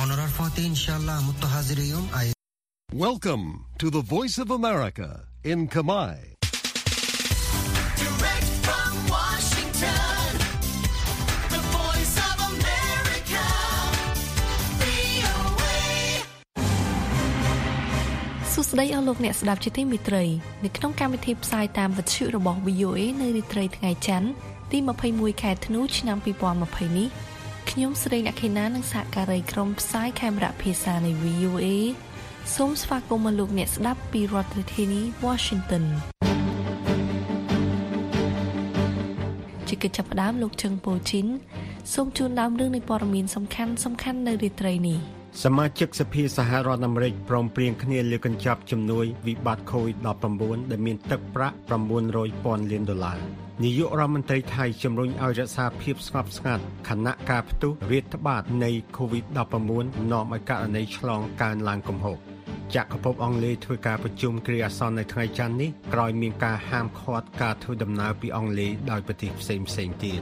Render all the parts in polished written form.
Honorar Fatih inshallah mutahazir yom ay. Welcome to the Voice of America in Khmer. Direct from Washington, the Voice of America, VOA. សួស្តីអស់លោកអ្នកស្ដាប់ជាទីមេត្រីនៅក្នុងកម្មវិធីផ្សាយតាមវិទ្យុរបស់ VOA នៅរាត្រីថ្ងៃច័ន្ទទី21ខែធ្នូឆ្នាំ2020នេះខ្ញុំស្រីអ្នកខេណានិងសហការីក្រុមផ្សាយខេមរៈភាសានៃ VOA សូមស្វាគមន៍លោកអ្នកស្ដាប់ពីរដ្ឋធានី Washington ជាកិច្ចចាប់ផ្ដើមលោកជឹងប៉ូជីនសូមជូនដើមរឿងនៃព័ត៌មានសំខាន់នៅរាត្រីនេះសមាជិកសភាសហរដ្ឋអាមេរិកព្រមព្រៀងគ្នាលើកកញ្ចប់ជំនួយវិបត្តិ COVID-19 ដែលមានទឹកប្រាក់$900,000 លាននាយករដ្ឋមន្ត្រីថៃជំរុញឲ្យរក្សាភាពស្ងប់ស្ងាត់ខណៈការផ្ទុះរាតត្បាតនៃ COVID-19 នាំឲ្យករណីឆ្លងកើនឡើងគំហុកចក្រភពអង់គ្លេសធ្វើការប្រជុំគ្រាអាសន្ននៅថ្ងៃច័ន្ទនេះក្រោយមានការហាមឃាត់ការធ្វើដំណើរពីអង់គ្លេសដោយប្រទេសផ្សេងៗទៀត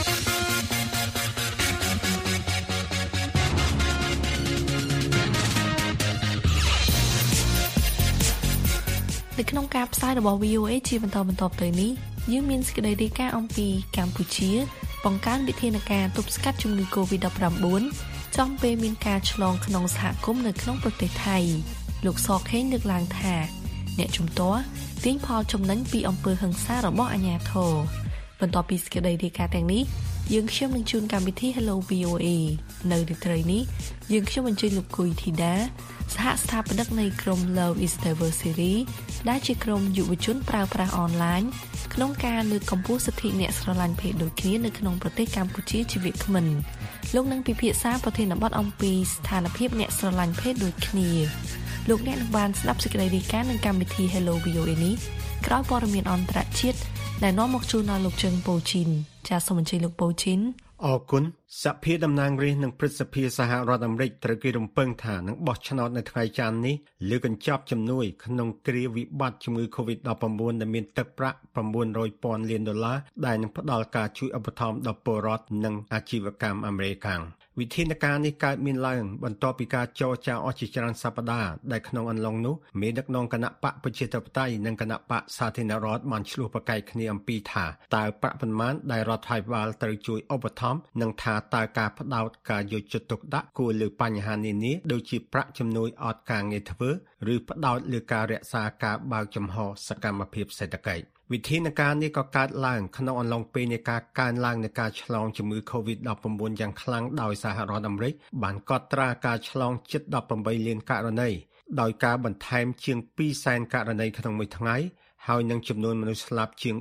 នៅក្នុងការផ្សាយរបស់ VOA ជាបន្តទៅនេះយើងមានសេចក្តីរាយការណ៍អំពីកម្ពុជាបង្កើនវិធានការទប់ស្កាត់ជំងឺ COVID-19 ចំពេលមានការឆ្លងក្នុងសហគមន៍នៅក្នុងប្រទេសថៃលោកសខេងលើកឡើងថាអ្នកជំទាស់ទាញផលចំណេញពីអំពើហិង្សារបស់អាជ្ញាធរបន្ទាប់ពីសេចក្តីរាយការណ៍ទាំងនេះយើងខ្ញុំនឹងជូនកម្មវិធី Hello VOA នៅរាត្រីនេះយើងខ្ញុំអញ្ជើញលោកគុយធីតាសហស្ថាបនិកនៃក្រុម Love is Diversity ដែលជាក្រុមយុវជនប្រើប្រាស់អនឡាញក្នុងការលើកកម្ពស់សិទ្ធិអ្នកស្រឡាញ់ភេទដូចគ្នានៅក្នុងប្រទេសកម្ពុជាជាវាគ្មិនលោកនឹងពិភាក្សាប្រធានបទអំពីស្ថានភាពអ្នកស្រឡាញ់ភេទដូចគ្នាលោកអ្នកនឹងបានស្ដាប់សេចក្តីរាយការណ៍នៅកម្មវិធី Hello VOA នេះក្រោយព័ត៌មានអន្តរជាតិដែលនាំមកជូនដល់លោកជឹងប៉ូជីនចាសសូមអញ្ជើញលោកប៉ូជីនអរគុណសភាតំណាងរាស្ត្រនិងព្រឹទ្ធសភាសហរដ្ឋអាមេរិកត្រូវគេរំពឹងថានឹងបោះឆ្នោតនៅថ្ងៃច័ន្ទនេះលើកញ្ចប់ជំនួយក្នុងគ្រាវិបត្តិជំងឺ COVID-19 ដែលមានទឹកប្រាក់$900,000 លានដែលនឹងផ្ដល់ការជួយឧបត្ថម្ភដល់ពលរដ្ឋនិងអាជីវកម្មអាមេរិកវិធានការនេះកើតមានឡើងបន្ទាប់ពីការចរចាអស់ជាច្រើនសប្តាហ៍ដែលក្នុងអំឡុងនោះមេដឹកនាំគណៈបកប្រជាធិបតេយ្យនិងគណៈបកសាធារណរដ្ឋបានឆ្លោះប្រកែកគ្នាអំពីថាតើប្រាក់ប៉ុន្មានដែលរដ្ឋាភិបាលត្រូវជួយឧបត្ថម្ភនិងថាតើការផ្ដោតការយកចិត្តទុកដាក់គួរលើបញ្ហានានាដូចជាប្រាក់ជំនួយអត់ការងារធ្វើឬផ្ដោតលើការរក្សាការបើកចំហសកម្មភាពសេដ្ឋកិច្ចវិធានការនេះក៏កើតឡើងក្នុងអំឡុងពេលនៃការកើនឡើងនៃការឆ្លងជំងឺ COVID-19 យ៉ាងខ្លាំងដោយសហរដ្ឋអាមេរិកបានកត់ត្រាការឆ្លងជិត18លានករណីដោយការបន្ថែមជាង200,000ករណីក្នុងមួយថ្ងៃហើយនឹងចំនួនមនុស្សស្លាប់ជាង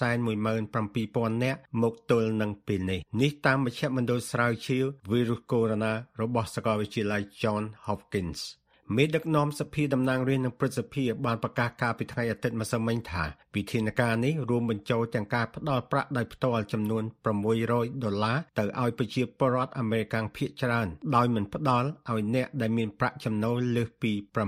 317,000 នាក់មកទល់នឹងពេលនេះតាមមជ្ឈមណ្ឌលស្រាវជ្រាវវីរុសកូវីដ -19 របស់សាកលវិទ្យាល័យ John Hopkinsមេដឹកនាំសភាតំណាងរាស្ត្រនិងព្រឹទ្ធសភាបានប្រកាសការពីថ្ងៃអាទិត្យម្សិលមិញថាវិធានការនេះរួមបញ្ចូលទាំងការផ្ដល់ប្រាក់ដោយផ្ទាល់ចំនួន$600ទៅឲ្យប្រជាពលរដ្ឋអាមេរិកភាគច្រើនដោយមិនផ្ដល់ឲ្យអ្នកដែលមានប្រាក់ចំណូលលើសពី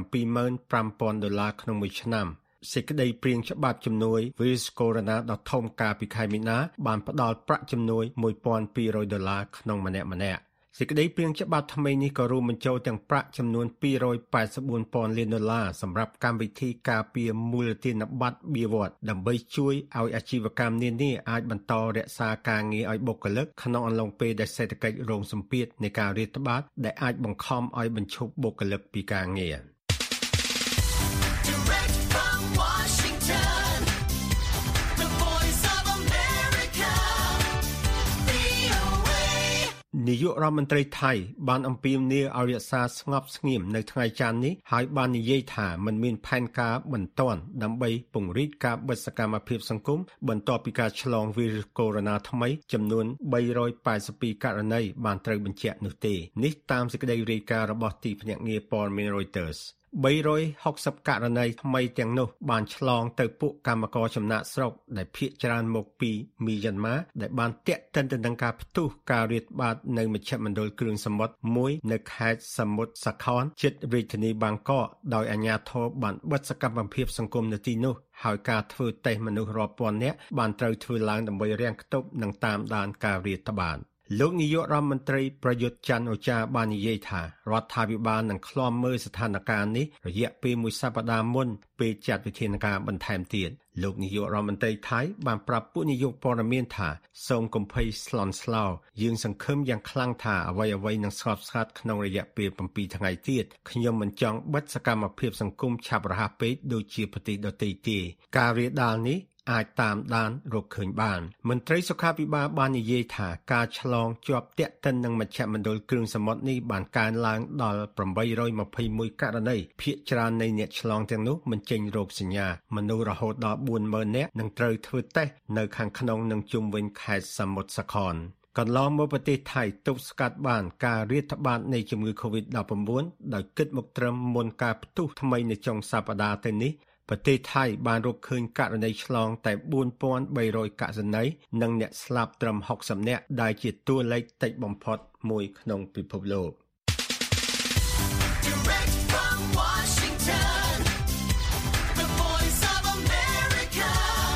$75,000ក្នុងមួយឆ្នាំសេចក្តីព្រាងច្បាប់ជំនួយវីរុសកូវីដ -19 ដ៏ធំកាលពីខែមីនាបានផ្ដល់ប្រាក់ជំនួយ$1,200ក្នុងម្នាក់សេចក្តីព្រាងច្បាប់ថ្មីនេះក៏រួមបញ្ចូលទាំងប្រាក់ចំនួន$284,000 លានសម្រាប់កម្មវិធីការពារមូលធនប័ណ្ណបៀវត្សដើម្បីជួយឲ្យអាជីវកម្មនានាអាចបន្តរក្សាការងារឲ្យបុគ្គលិកក្នុងអំឡុងពេលដែលសេដ្ឋកិច្ចរងសម្ពាធនៃការរាតត្បាតដែលអាចបង្ខំឲ្យបញ្ឈប់បុគ្គលិកពីការងារនាយករដ្ឋមន្ត្រីថៃបានអំពាវនាវឲ្យរក្សាស្ងប់ស្ងៀមនៅថ្ងៃច័ន្ទនេះហើយបាននិយាយថាមិនមានផែនការបន្ទាន់ដើម្បីពង្រីកការបិទសកម្មភាពសង្គមបន្ទាប់ពីការឆ្លងវីរុសកូវីដ -19 ថ្មីចំនួន382ករណីបានត្រូវបញ្ជាក់នោះទេនេះតាមសេចក្តីរាយការណ៍របស់ទីភ្នាក់ងារព័ត៌មាន Reuters 360ករណីថ្មីទាំងនោះបានឆ្លងទៅពួកកម្មករចំណាកស្រុកដែលភាគច្រើនមកពីមីយ៉ាន់ម៉ាដែលបានទាក់ទិនទៅនឹងការផ្ទុះការរាតត្បាតនៅមជ្ឈមណ្ឌលគ្រឿងសមុទ្រមួយនៅខេត្តសមុទ្រសាខនជិតរាជធានីបាងកកដោយអាជ្ញាធរបានបិទសកម្មភាពសង្គមនៅទីនោះហើយការធ្វើតេស្តមនុស្សរាប់ពាន់នាក់បានត្រូវធ្វើឡើងដើម្បីរាំងខ្ទប់និងតាមដានការរាតត្បាតលោកនាយករដ្ឋមន្ត្រីប្រយុទ្ធច័ន្ទអូចាបាននិយាយថារដ្ឋាភិបាលនឹងឃ្លាំមើលស្ថានភាពនេះរយៈពេល1សប្តាហ៍មុនពេលចាត់វិធានការបន្ថែមទៀតលោកនាយករដ្ឋមន្ត្រីថៃបានប្រាប់ពួកនាយកព័ត៌មានថាសូមកុំភ័យស្លន់ស្លោយើងសង្ឃឹមយ៉ាងខ្លាំងថាអ្វីៗនឹងស្ងប់ស្ងាត់ក្នុងរយៈពេល7ថ្ងៃទៀតខ្ញុំមិនចង់បិទសកម្មភាពសង្គមឆាប់រហ័សពេកដូចជាប្រទេសដទៃទេការរាលដាលនេះអាចតាមដានរកឃើញបានមន្ត្រីសុខាភិបាលបាននិយាយថាការឆ្លងជាប់ទាក់ទិននឹងមជ្ឈមណ្ឌលគ្រឿងសមុទ្រនេះបានកើនឡើងដល់821ករណីភាគច្រើននៃអ្នកឆ្លងទាំងនោះមិនចេញរោគសញ្ញាមនុស្សរហូតដល់ 40,000 នាក់នឹងត្រូវធ្វើតេស្តនៅខាងក្នុងនិងជុំវិញខេត្តសមុទ្រសខនកន្លងមកប្រទេសថៃទប់ស្កាត់បានការរាតត្បាតនៃជំងឺ Covid-19 ដោយគិតមកត្រឹមមុនការផ្ទុះថ្មីនៅចុងសប្តាហ៍ទៅនេះប្រទេសថៃបានរកឃើញករណីឆ្លងតែ 4,300 ករណីនិងអ្នកស្លាប់ត្រឹម60នាក់ដែលជាតួលេខតិចបំផុតមួយក្នុងពិភពលោក Direct from Washington, the voice of America,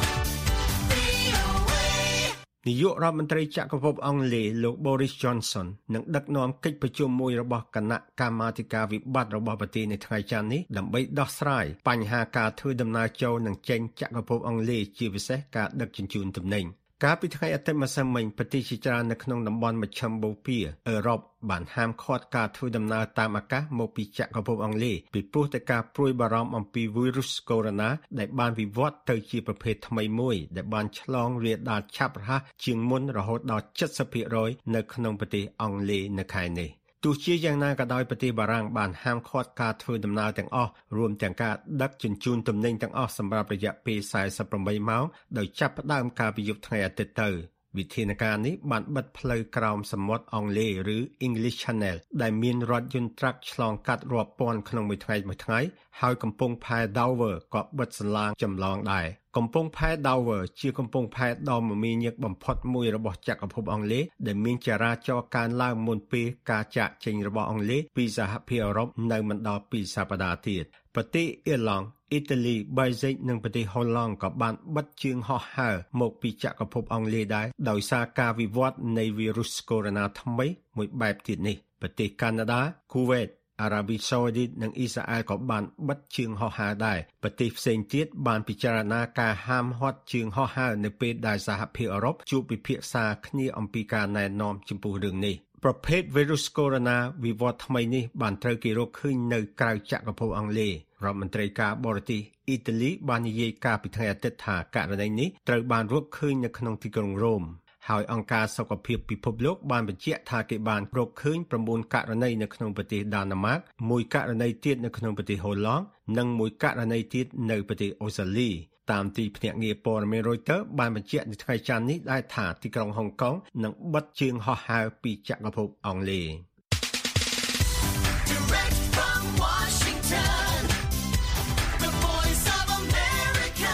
VOA. នាយករដ្ឋមន្ត្រីចក្រភពអង់គ្លេសលោក Boris Johnson នឹងដឹកនាំកិច្ចប្រជុំមួយរបស់គណៈកម្មាធិការវិបត្តិរបស់ប្រទេសនៅថ្ងៃច័ន្ទនេះដើម្បីដោះស្រាយបញ្ហាការធ្វើដំណើរចូលនិងចេញចក្រភពអង់គ្លេសជាពិសេសការដឹកជញ្ជូនទំនិញកាលពីថ្ងៃអាទិត្យម្សិលមិញប្រទេសជាច្រើននៅក្នុងតំបន់មជ្ឈមបូព៌ាអឺរ៉ុបបានហាមឃាត់ការធ្វើដំណើរតាមអាកាសមកពីចក្រភពអង់គ្លេសពីព្រោះតែការព្រួយបារម្ភអំពីវីរុសកូវីដ -19 ដែលបានវិវត្តទៅជាប្រភេទថ្មីមួយដែលបានឆ្លងរាលដាលឆាប់រហ័សជាងមុនរហូតដល់ 70% នៅក្នុងប្រទេសអង់គ្លេសនៅខែនេះទោះជាយ៉ាងណាក៏ដោយប្រទេសបារាំងបានហាមឃាត់ការធ្វើដំណើរទាំងអស់រួមទាំងការដឹកជញ្ជូនទំនិញទាំងអស់សម្រាប់រយៈពេល48ម៉ោងដោយចាប់ផ្ដើមកាលពីយប់ថ្ងៃអាទិត្យទៅវិធានការនេះបានបិទផ្លូវក្រោមសមុទ្រអង់គ្លេសឬ English Channel ដែលមានរថយន្តត្រាក់ឆ្លងកាត់រាប់ពាន់ក្នុងមួយថ្ងៃហើយកំពង់ផែ Dover ក៏បិទសន្លាងចម្លងដែរកំពង់ផែ Dover ជាកំពង់ផែដ៏មមាញឹកបំផុតមួយរបស់ចក្រភពអង់គ្លេសដែលមានចរាចរណ៍កើនឡើងមុនពេលការចាកចេញរបស់អង់គ្លេសពីសហភាពអឺរ៉ុបនៅមិនដល់2សប្តាហ៍ទៀតប្រទេសអ៊ីឡង់អ៊ីតាលីបែលហ្សិកនិងប្រទេសហូឡង់ក៏បានបិទជើងហោះហើរមកពីចក្រភពអង់គ្លេសដែរដោយសារការវិវត្តនៃវីរុសកូវីដ -19 ថ្មីមួយបែបទៀតនេះប្រទេសកាណាដាគូវេតអារ៉ាប៊ីសាអូឌីតនិងអ៊ីស្រាអែលក៏បានបិទជើងហោះហើរដែរប្រទេសផ្សេងទៀតបានពិចារណាការហាមឃាត់ជើងហោះហើរនៅពេលដែលសហភាពអឺរ៉ុបជួបពិភាក្សាគ្នាអំពីការណែនាំចំពោះរឿងនេះប្រភេទវីរុសកូវីដ -19 វិវត្តថ្មីនេះបានត្រូវគេរកឃើញនៅក្រៅចក្រភពអង់គ្លេសរដ្ឋមន្ត្រីការបរទេសអ៊ីតាលីបាននិយាយកាលពីថ្ងៃអាទិត្យថាករណីនេះត្រូវបានរកឃើញនៅក្នុងទីក្រុងរ៉ូមហើយអង្គការសុខភាពពិភពលោកបានបញ្ជាក់ថាគេបានរកឃើញ9ករណីនៅក្នុងប្រទេសដាណឺម៉ាក1ករណីទៀតនៅក្នុងប្រទេសហូឡង់និង1ករណីទៀតនៅប្រទេសអូស្ត្រាលីតាមទីភ្នាក់ងារព័ត៌មាន Reuters បានបញ្ជាក់នៅថ្ងៃច័ន្ទនេះដែរថាទីក្រុងហុងកុងនឹងបិទជើងហោះហើរពីចក្រភពអង់គ្លេស Direct from Washington, the voice of America,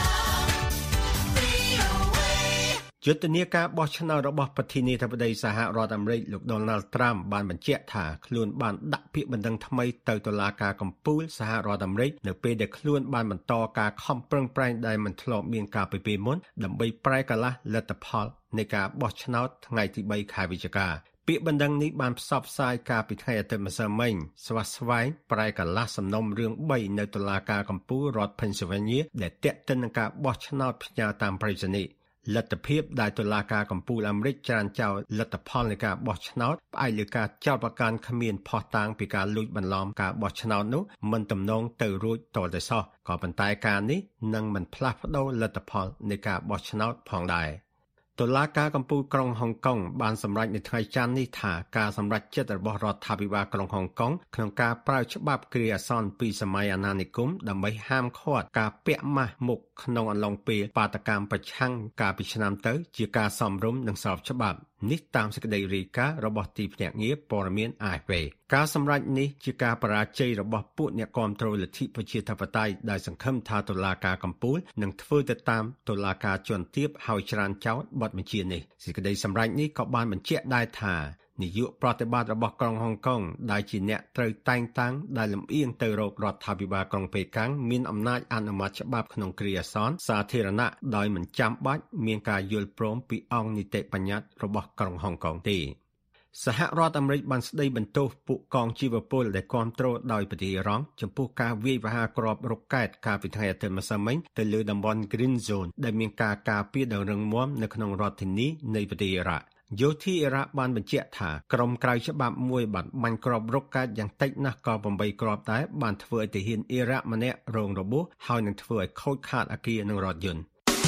VOA. យុទ្ធនាការបោះឆ្នោតរបស់ប្រធានាធិបតីសហរដ្ឋអាមេរិកលោក Donald Trump បានបញ្ជាក់ថាខ្លួនបានដាក់ពាក្យបណ្ដឹងថ្មីទៅតុលាការកំពូលសហរដ្ឋអាមេរិកនៅពេលដែលខ្លួនបានបន្តការខំប្រឹងប្រែងដែលមិនធ្លាប់មានការពីពេលមុនដើម្បីប្រែកាឡាស់លទ្ធផលនៃការបោះឆ្នោតថ្ងៃទី3ខែវិច្ឆិកាពាក្យបណ្ដឹងនេះបានផ្សព្វផ្សាយកាលពីថ្ងៃអាទិត្យម្សិលមិញស្វាស្វែងប្រែកាឡាស់សំណុំរឿង3នៅតុលាការកំពូលរដ្ឋ Pennsylvania ដែលទាក់ទិននឹងការបោះឆ្នោតផ្ញើតាមប្រៃសណីយ៍លទ្ធភាពដែលតុលាការកំពូលអាមេរិកច្រានចោលលទ្ធផលនៃការបោះឆ្នោតផ្អែកលើការចោទប្រកាន់គ្មានភស្តុតាងពីការលួចបន្លំការបោះឆ្នោតនោះមិនទំនងទៅរួចទាល់តែសោះក៏ប៉ុន្តែការនេះនឹងមិនផ្លាស់ប្ដូរលទ្ធផលនៃការបោះឆ្នោតផងដែរតុលាការកំពូលក្រុងហុងកុងបានសម្រេចនៅថ្ងៃច័ន្ទនេះថាការសម្រេចចិត្តរបស់រដ្ឋាភិបាលក្រុងហុងកុងក្នុងការប្រើច្បាប់គ្រាអាសន្នពីសម័យអាណានិគមដើម្បីហាមឃាត់ការពាក់ម៉ាស់មុខក្នុងអំឡុងពេលបាតកម្មប្រឆាំងកាលពីឆ្នាំទៅជាការសមរម្យនិងស្របច្បាប់នេះតាមសេចក្តីរាយការណ៍របស់ទីភ្នាក់ងារព័ត៌មាន AFP ការសម្រេចនេះជាការបរាជ័យរបស់ពួកអ្នកគាំទ្រលទ្ធិប្រជាធិបតេយ្យដែលសង្ឃឹមថាតុលាការកំពូលនឹងធ្វើទៅតាមតុលាការជាន់ទាបហើយច្រានចោលបទបញ្ជានេះសេចក្តីសម្រេចនេះក៏បានបញ្ជាក់ដែរថានាយកប្រតិបត្តិរបស់ក្រុងហុងកុងដែលជាអ្នកត្រូវតែងតាំងដែលលំអៀងទៅរករដ្ឋាភិបាលក្រុងប៉េកាំងមានអំណាចអនុម័តច្បាប់ក្នុងគ្រាអាសន្នសាធារណៈដោយមិនចាំបាច់មានការយល់ព្រមពីអង្គនីតិបញ្ញត្តិរបស់ក្រុងហុងកុងទេសហរដ្ឋអាមេរិកបានស្ដីបន្ទោសពួកកងជីវពលដែលគាំទ្រដោយប្រទេសអ៊ីរ៉ង់ចំពោះការវាយប្រហារគ្រាប់រ៉ុកកែតកាលពីថ្ងៃអាទិត្យម្សិលមិញទៅលើតំបន់ Green Zone ដែលមានការការពារដ៏រឹងមាំនៅក្នុងរដ្ឋធានីនៃប្រទេសអ៊ីរ៉ាក់យោធាអ៊ីរ៉ាក់បានបញ្ជាក់ថាក្រុមក្រៅច្បាប់មួយបានបាញ់គ្រាប់រ៉ុកកែតយ៉ាងតិចណាស់ក៏8គ្រាប់ដែរបានធ្វើឲ្យទាហានអ៊ីរ៉ាក់ម្នាក់រងរបួសហើយនឹងធ្វើឲ្យខូចខាតអគារនិងរថយន្ត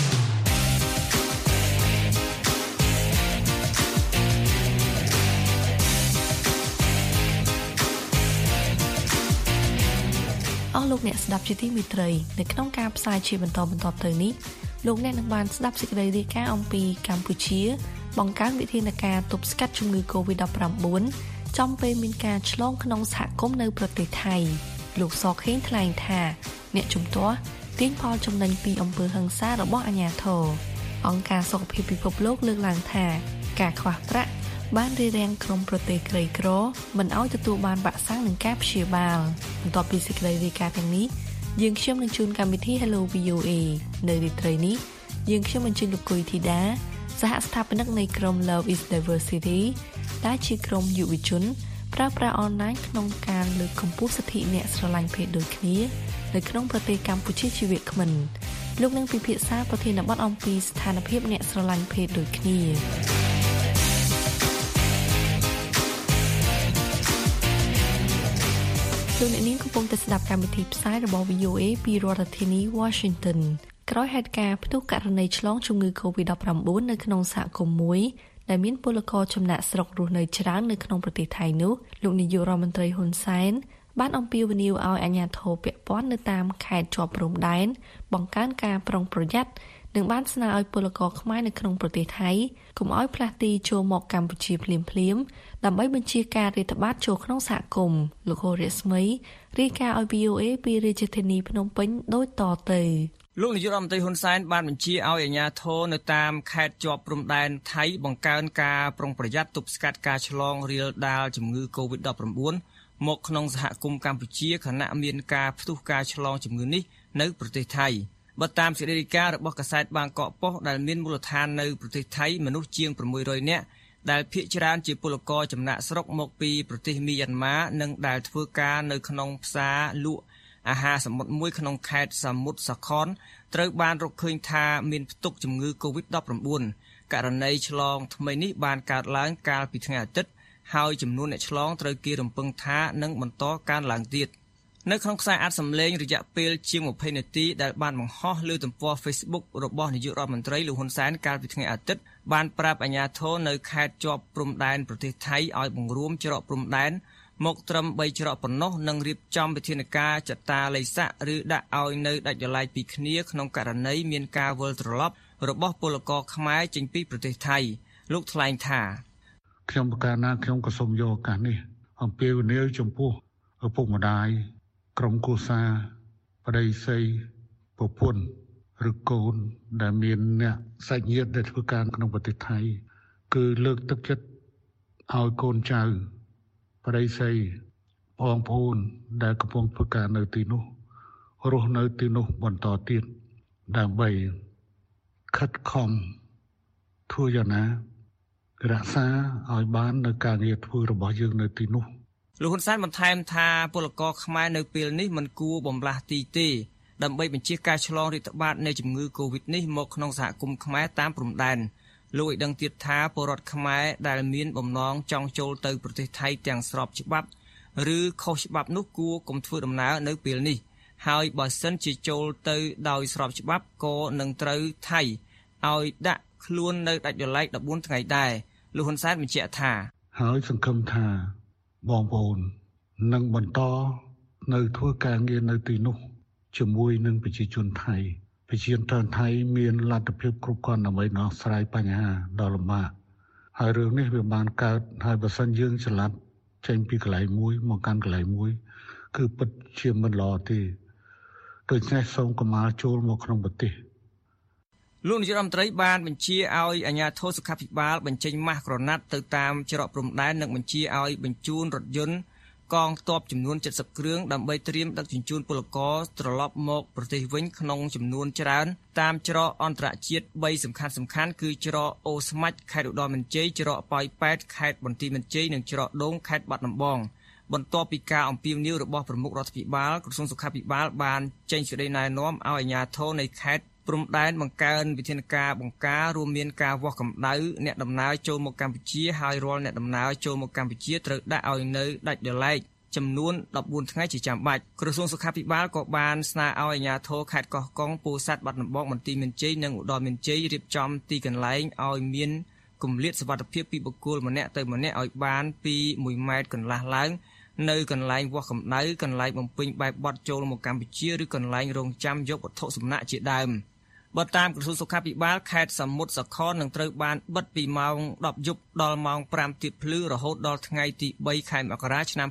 អស់លោកអ្នកស្ដាប់ជាទីមេត្រីនៅក្នុងការផ្សាយជាបន្តទៅនេះលោកអ្នកនឹងបានស្ដាប់សេចក្តីរាយការណ៍អំពីកម្ពុជាបង្កើនវិធានការទប់ស្កាត់ជំងឺ Covid-19 ចំពេលមានការឆ្លងក្នុងសហគមន៍នៅប្រទេសថៃលោកសខេងថ្លែងថាអ្នកជំទាស់ទាញផលចំណេញពីអំពើហិង្សារបស់អាជ្ញាធរអង្គការសុខភាពពិភពលោកលើកឡើងថាការខ្វះប្រាក់បានរារាំងក្រុមប្រទេសក្រីក្រមិនឲ្យទទួលបានវ៉ាក់សាំងនិងការព្យាបាលបន្ទាប់ពីសេចក្តីរាយការណ៍ទាំងនេះយើងខ្ញុំនឹងជូនកម្មវិធី Hello VOA នៅរាត្រីនេះយើងខ្ញុំអញ្ជើញលោកគុយធីតាសហស្ថាបនិកនៃក្រុម Love is Diversity ដែលជាក្រុមយុវជនប្រើប្រាស់អនឡាញក្នុងការលើកកម្ពស់សិទ្ធិអ្នកស្រឡាញ់ភេទដូចគ្នានៅក្នុងប្រទេសកម្ពុជាជាវាគ្មិនលោកនឹងពិភាក្សាប្រធានបទអំពីស្ថានភាពអ្នកស្រឡាញ់ភេទដូចគ្នាលោកអ្នកនាងកំពុងតែស្ដាប់កម្មវិធីផ្សាយរបស់ VOA ពីរដ្ឋធានី Washington ក្រោយហេតុការណ៍ផ្ទុះករណីឆ្លងជំងឺ Covid-19 នៅក្នុងសហគមន៍មួយដែលមានពលករចំណាក់ស្រុករស់នៅច្រើននៅក្នុងប្រទេសថៃនោះលោកនាយករដ្ឋមន្ត្រីហ៊ុនសែនបានអំពាវនាវឲ្យអាជ្ញាធរពាក់ព័ន្ធនៅតាមខេត្តជាប់ព្រំដែនបង្កើនការប្រុងប្រយ័ត្ននិងបានស្នើឲ្យពលករខ្មែរនៅក្នុងប្រទេសថៃកុំឲ្យផ្លាស់ទីចូលមកកម្ពុជាភ្លាមៗដើម្បីបញ្ជាការរាតត្បាតចូលក្នុងសហគមន៍លោកហូរ៉េស្មីរាយការណ៍ឲ្យ VOA ពីរាជធានីភ្នំពេញដូចតទៅលោកនាយករដ្ឋមន្ត្រីហ៊ុនសែនបានបញ្ជាឲ្យអាជ្ញាធរនៅតាមខេត្តជាប់ព្រំដែនថៃបង្កើនការប្រុងប្រយ័ត្នទប់ស្កាត់ការឆ្លងរាលដាលជំងឺ Covid-19 មកក្នុងសហគមន៍កម្ពុជាខណៈមានការផ្ទុះការឆ្លងជំងឺនេះនៅប្រទេសថៃបើតាមសេចក្តីរាយការណ៍របស់កាសែតបាងកកប៉ុស្តិ៍ដែលមានមូលដ្ឋាននៅប្រទេសថៃមនុស្សជាង600នាក់ដែលភាគច្រើនជាពលករចំណាក់ស្រុកមកពីប្រទេសមីយ៉ាន់ម៉ានិងដែលធ្វើការនៅក្នុងផ្សារលក់អាហារសមុទ្រមួយក្នុងខេត្តសមុទ្រសាខនត្រូវបានរកឃើញថាមានផ្ទុកជំងឺ Covid-19 ករណីឆ្លងថ្មីនេះបានកើតឡើងកាលពីថ្ងៃអាទិត្យហើយចំនួនអ្នកឆ្លងត្រូវគេរំពឹងថានឹងបន្តកើនឡើងទៀតនៅក្នុងខ្សែអាត់សម្លេងរយៈពេលជាង20នាទីដែលបានបង្ហោះលើទំព័រ Facebook របស់នាយករដ្ឋមន្ត្រីលោកហ៊ុនសែនកាលពីថ្ងៃអាទិត្យបានប្រាប់អាជ្ញាធរនៅខេត្តជាប់ព្រំដែនប្រទេសថៃឲ្យបង្រួមច្រកព្រំដែនមកត្រឹម3ច្រកប៉ុណ្ណោះនិងរៀបចំវិធានការចតាល័យស័កឬដាក់ឲ្យនៅដាច់ដោយឡែកពីគ្នាក្នុងករណីមានការវិលត្រឡប់របស់ពលករខ្មែរចេញពីប្រទេសថៃលោកថ្លែងថាខ្ញុំប្រកាសណាខ្ញុំក៏សូមយកឱកាសនេះអំពាវនាវចំពោះឪពុកម្ដាយក្រុមគ្រួសារប្តីស្រីប្រពន្ធឬកូនដែលមានអ្នកសាច់ញាតិដែលធ្វើការក្នុងប្រទេសថៃគឺលើកទឹកចិត្តឲ្យកូនចៅប្តីស្រីបងប្អូនដែលកំពុងធ្វើការនៅទីនោះរស់នៅទីនោះបន្តទៀតដើម្បីខិតខំធ្វើយ៉ាងណារក្សាឲ្យបាននៅការងារធ្វើរបស់យើងនៅទីនោះលោកហ៊ុនសែនបន្ថែមថាពលករខ្មែរនៅពេលនេះមិនគួរបំលាស់ទីទេដើម្បីបញ្ជៀសការឆ្លងរាតត្បាតនៃជំងឺ Covid នេះមកក្នុងសហគមន៍ខ្មែរតាមព្រំដែនលោកឲ្យដឹងទៀតថាពលរដ្ឋខ្មែរដែលមានបំណងចង់ចូលទៅប្រទេសថៃទាំងស្របច្បាប់ឬខុសច្បាប់នោះគួរកុំធ្វើដំណើរនៅពេលនេះហើយបើសិនជាចូលទៅដោយស្របច្បាប់ក៏នឹងត្រូវថៃឲ្យដាក់ខ្លួននៅដាច់ដោយឡែក14ថ្ងៃដែរលោកហ៊ុនសែនបញ្ជាក់ថាហើយសង្ឃឹមថាបងប្អូននឹងបន្តនៅធ្វើការងារនៅទីនោះជាមួយនឹងប្រជាជនថៃប្រជាជនថៃមានលទ្ធភាពគ្រប់គ្រាន់ដើម្បីដោះស្រាយបញ្ហាដ៏លំបាកហើយរឿងនេះវាបានកើតហើយបើសិនយើងឆ្លាតចេញពីកន្លែងមួយមកកាន់កន្លែងមួយគឺពិតជាមិនល្អទេដូច្នេះសូមកុំឲ្យចូលមកក្នុងប្រទេសលោកនាយករដ្ឋមន្ត្រីបានបញ្ជាឲ្យអាជ្ញាធរសុខាភិបាលបញ្ចេញម៉ាស់ក្រណាត់ទៅតាមច្រកព្រំដែននិងបញ្ជាឲ្យបញ្ជូនរថយន្តកងទ័ពចំនួន70គ្រឿងដើម្បីត្រៀមដឹកជញ្ជូនពលករត្រឡប់មកប្រទេសវិញក្នុងចំនួនច្រើនតាមច្រកអន្តរជាតិ3សំខាន់គឺច្រកអូស្មាច់ខេត្តឧត្តរមានជ័យច្រកប៉ោយប៉ែតខេត្តបន្ទាយមានជ័យនិងច្រកដូងខេត្តបាត់ដំបងបន្ទាប់ពីការអំពាវនាវរបស់ប្រមុខរដ្ឋាភិបាលក្រសួងសុខាភិបាលបានចេញសេចក្តីណែនាំឲ្យអាជ្ញាធរនៃខេត្តព្រំដែនបង្កើនវិធានការបង្ការរួមមានការវាស់កម្ដៅអ្នកដំណើរចូលមកកម្ពុជាហើយរាល់អ្នកដំណើរចូលមកកម្ពុជាត្រូវដាក់ឲ្យនៅដាច់ដោយឡែកចំនួន14ថ្ងៃជាចាំបាច់ក្រសួងសុខាភិបាលក៏បានស្នើឲ្យអាជ្ញាធរខេត្តកោះកុងពោធិ៍សាត់បាត់ដំបងបន្ទាយមានជ័យនិងឧត្តរមានជ័យរៀបចំទីកន្លែងឲ្យមានគម្លាតសុវត្ថិភាពពីបុគ្គលម្នាក់ទៅម្នាក់ឲ្យបានពី1ម៉ែត្រកន្លះឡើងនៅកន្លែងវាស់កម្ដៅកន្លែងបំពេញបែបបត់ចូលមកកម្ពុជាឬកន្លែងរងចាំយកវត្ថុសំណាក់ជាដើមបើតាមក្រសួងសុខាភិបាលខេត្តសមុទ្រសខរនឹងត្រូវបានបិទពីម៉ោង10យប់ដល់ម៉ោង5ទៀបភ្លឺរហូតដល់ថ្ងៃទី3ខែមករាឆ្នាំ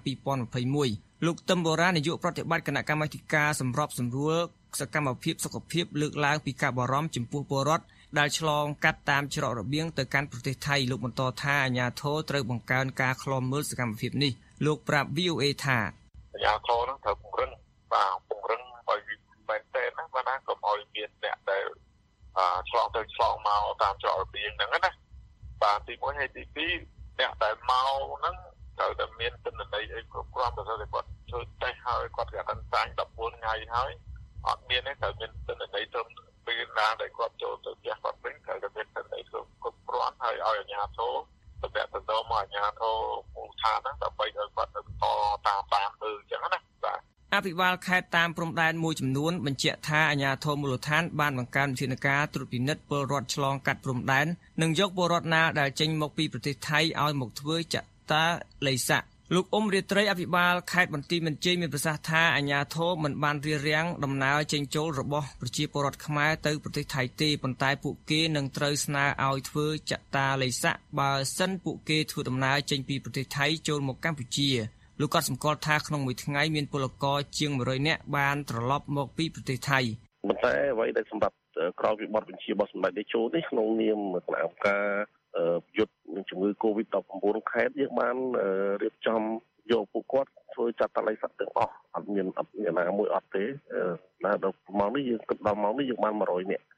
2021លោកទឹមបូរ៉ានាយកប្រតិបត្តិគណៈកម្មាធិការសម្របសម្រួលសកម្មភាពសុខភាពលើកឡើងពីការបារម្ភចំពោះពលរដ្ឋដែលឆ្លងកាត់តាមច្រករបៀងទៅកាន់ប្រទេសថៃលោកបន្តថាអាជ្ញាធរត្រូវបង្កើនការឃ្លាំមើលសកម្មភាពនេះលោកប្រាប់ VOA ថាអាជ្ញាធរនឹងត្រូវពង្រឹងឲ្យមែនតើណាបាទណាកុំឲ្យមានអ្នកដែលឆ្លងទៅឆ្លងមកតាមច្រករបៀងហ្នឹងណាបាទទី1ហើយទី2អ្នកដែលមកហ្នឹងត្រូវតែមានទិន្នន័យអីគ្រប់គ្រាន់បើសិនតែគាត់ជួយតេស្តហើយគាត់គេកាន់តាំង14ថ្ងៃហើយអត់មានទេត្រូវមានទិន្នន័យទៅពេលណាដែលគាត់ចូលទៅផ្ទះគាត់វិញត្រូវតែមានទិន្នន័យគ្រប់គ្រាន់ហើយឲ្យអាជ្ញាធរទៅតាក់ទងមកអាជ្ញាធរមូលដ្ឋានហ្នឹងដើម្បីឲ្យគាត់ទៅតាមមើលអញ្ចឹងណាបាទអភិបាលខេត្តតាមព្រំដែនមួយចំនួនបញ្ជាក់ថាអាជ្ញាធរមូលដ្ឋានបានបង្កើនវិធានការត្រួតពិនិត្យពលរដ្ឋឆ្លងកាត់ព្រំដែននិងយកពលរដ្ឋណាដែលចេញមកពីប្រទេសថៃឲ្យមកធ្វើចតាល័យស័កលោកអ៊ុំរាត្រីអភិបាលខេត្តបន្ទាយមានជ័យមានប្រសាសន៍ថាអាជ្ញាធរមិនបានរារាំងដំណើរចេញចូលរបស់ប្រជាពលរដ្ឋខ្មែរទៅប្រទេសថៃទេប៉ុន្តែពួកគេនឹងត្រូវស្នើឲ្យធ្វើចតាល័យស័កបើសិនពួកគេធ្វើដំណើរចេញពីប្រទេសថៃចូលមកកម្ពុជាលោកក៏សម្គាល់ថាក្នុងមួយថ្ងៃមានពលករជាង100នាក់បានត្រឡប់មកពីប្រទេសថៃប៉ុន្តែអ្វីដែលសម្រាប់ក្រោយពីបទបញ្ជារបស់សម្ដេចតេជោនេះក្នុងនាមគណៈកម្មការយុទ្ធនឹងជំងឺ COVID-19 ខេត្តយើងបានរៀបចំយកពួកគាត់ធ្វើចតាល័យស័កទាំងអស់អត់មានណាមួយអត់ទេដល់ម៉ោងនេះយើងគិតដល់ម៉ោងនេះយើងបាន100នាក់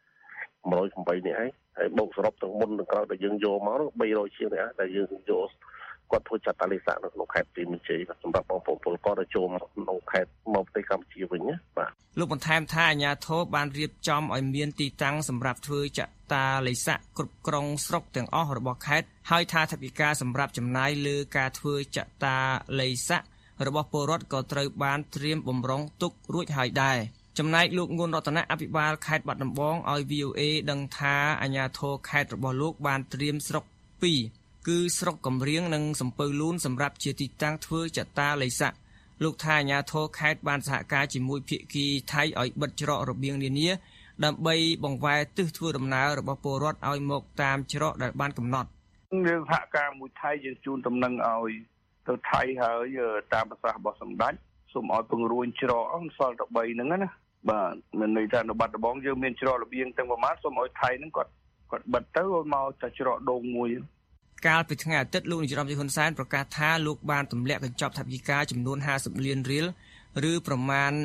108នាក់ហើយបូកសរុបទាំងមុនទាំងក្រោយដែលយើងយកមក300ជាងនាក់ដែលយើងយកគាត់ធ្វើចតាល័យស័កនៅក្នុងខេត្តទីមានជ័យសម្រាប់បងប្អូនពលករដែលចូលមកក្នុងខេត្តមកប្រទេសកម្ពុជាវិញណាបាទលោកបន្ថែមថាអាជ្ញាធរបានរៀបចំឲ្យមានទីតាំងសម្រាប់ធ្វើចតាល័យស័កគ្រប់ក្រុងស្រុកទាំងអស់របស់ខេត្តហើយថាថវិកាសម្រាប់ចំណាយលើការធ្វើចតាល័យស័ករបស់ពលរដ្ឋក៏ត្រូវបានត្រៀមបំរុងទុករួចហើយដែរចំណែកលោកងួនរតនៈអភិបាលខេត្តបាត់ដំបងឲ្យ VOA ដឹងថាអាជ្ញាធរខេត្តរបស់លោកបានត្រៀមស្រុក2គឺស្រុកកំរៀងនិងសំពៅលូនសម្រាប់ជាទីតាំងធ្វើចតាល័យស័កលោកថាអាជ្ញាធរខេត្តបានសហការជាមួយភាគីថៃឲ្យបិទច្រករបៀងនានាដើម្បីបង្វែរទិសធ្វើដំណើររបស់ពលរដ្ឋឲ្យមកតាមច្រកដែលបានកំណត់យើងសហការមួយថៃយើងជូនដំណឹងឲ្យទៅថៃហើយតាមប្រសាសន៍របស់សម្ដេចសូមឲ្យពង្រួញច្រកសល់តែ3ហ្នឹងណាបាទមានន័យថានៅបាត់ដំបងយើងមានច្រករបៀងទាំងប្រមាណសូមឲ្យថៃហ្នឹងគាត់បិទទៅឲ្យមកតែច្រកដូងមួយកាលពីថ្ងៃអាទិត្យលោកនាយរដ្ឋមន្ត្រីហ៊ុនសែនប្រកាសថាលោកបានទម្លាក់កញ្ចប់ថវិកាចំនួន50លានរៀលឬប្រមាណ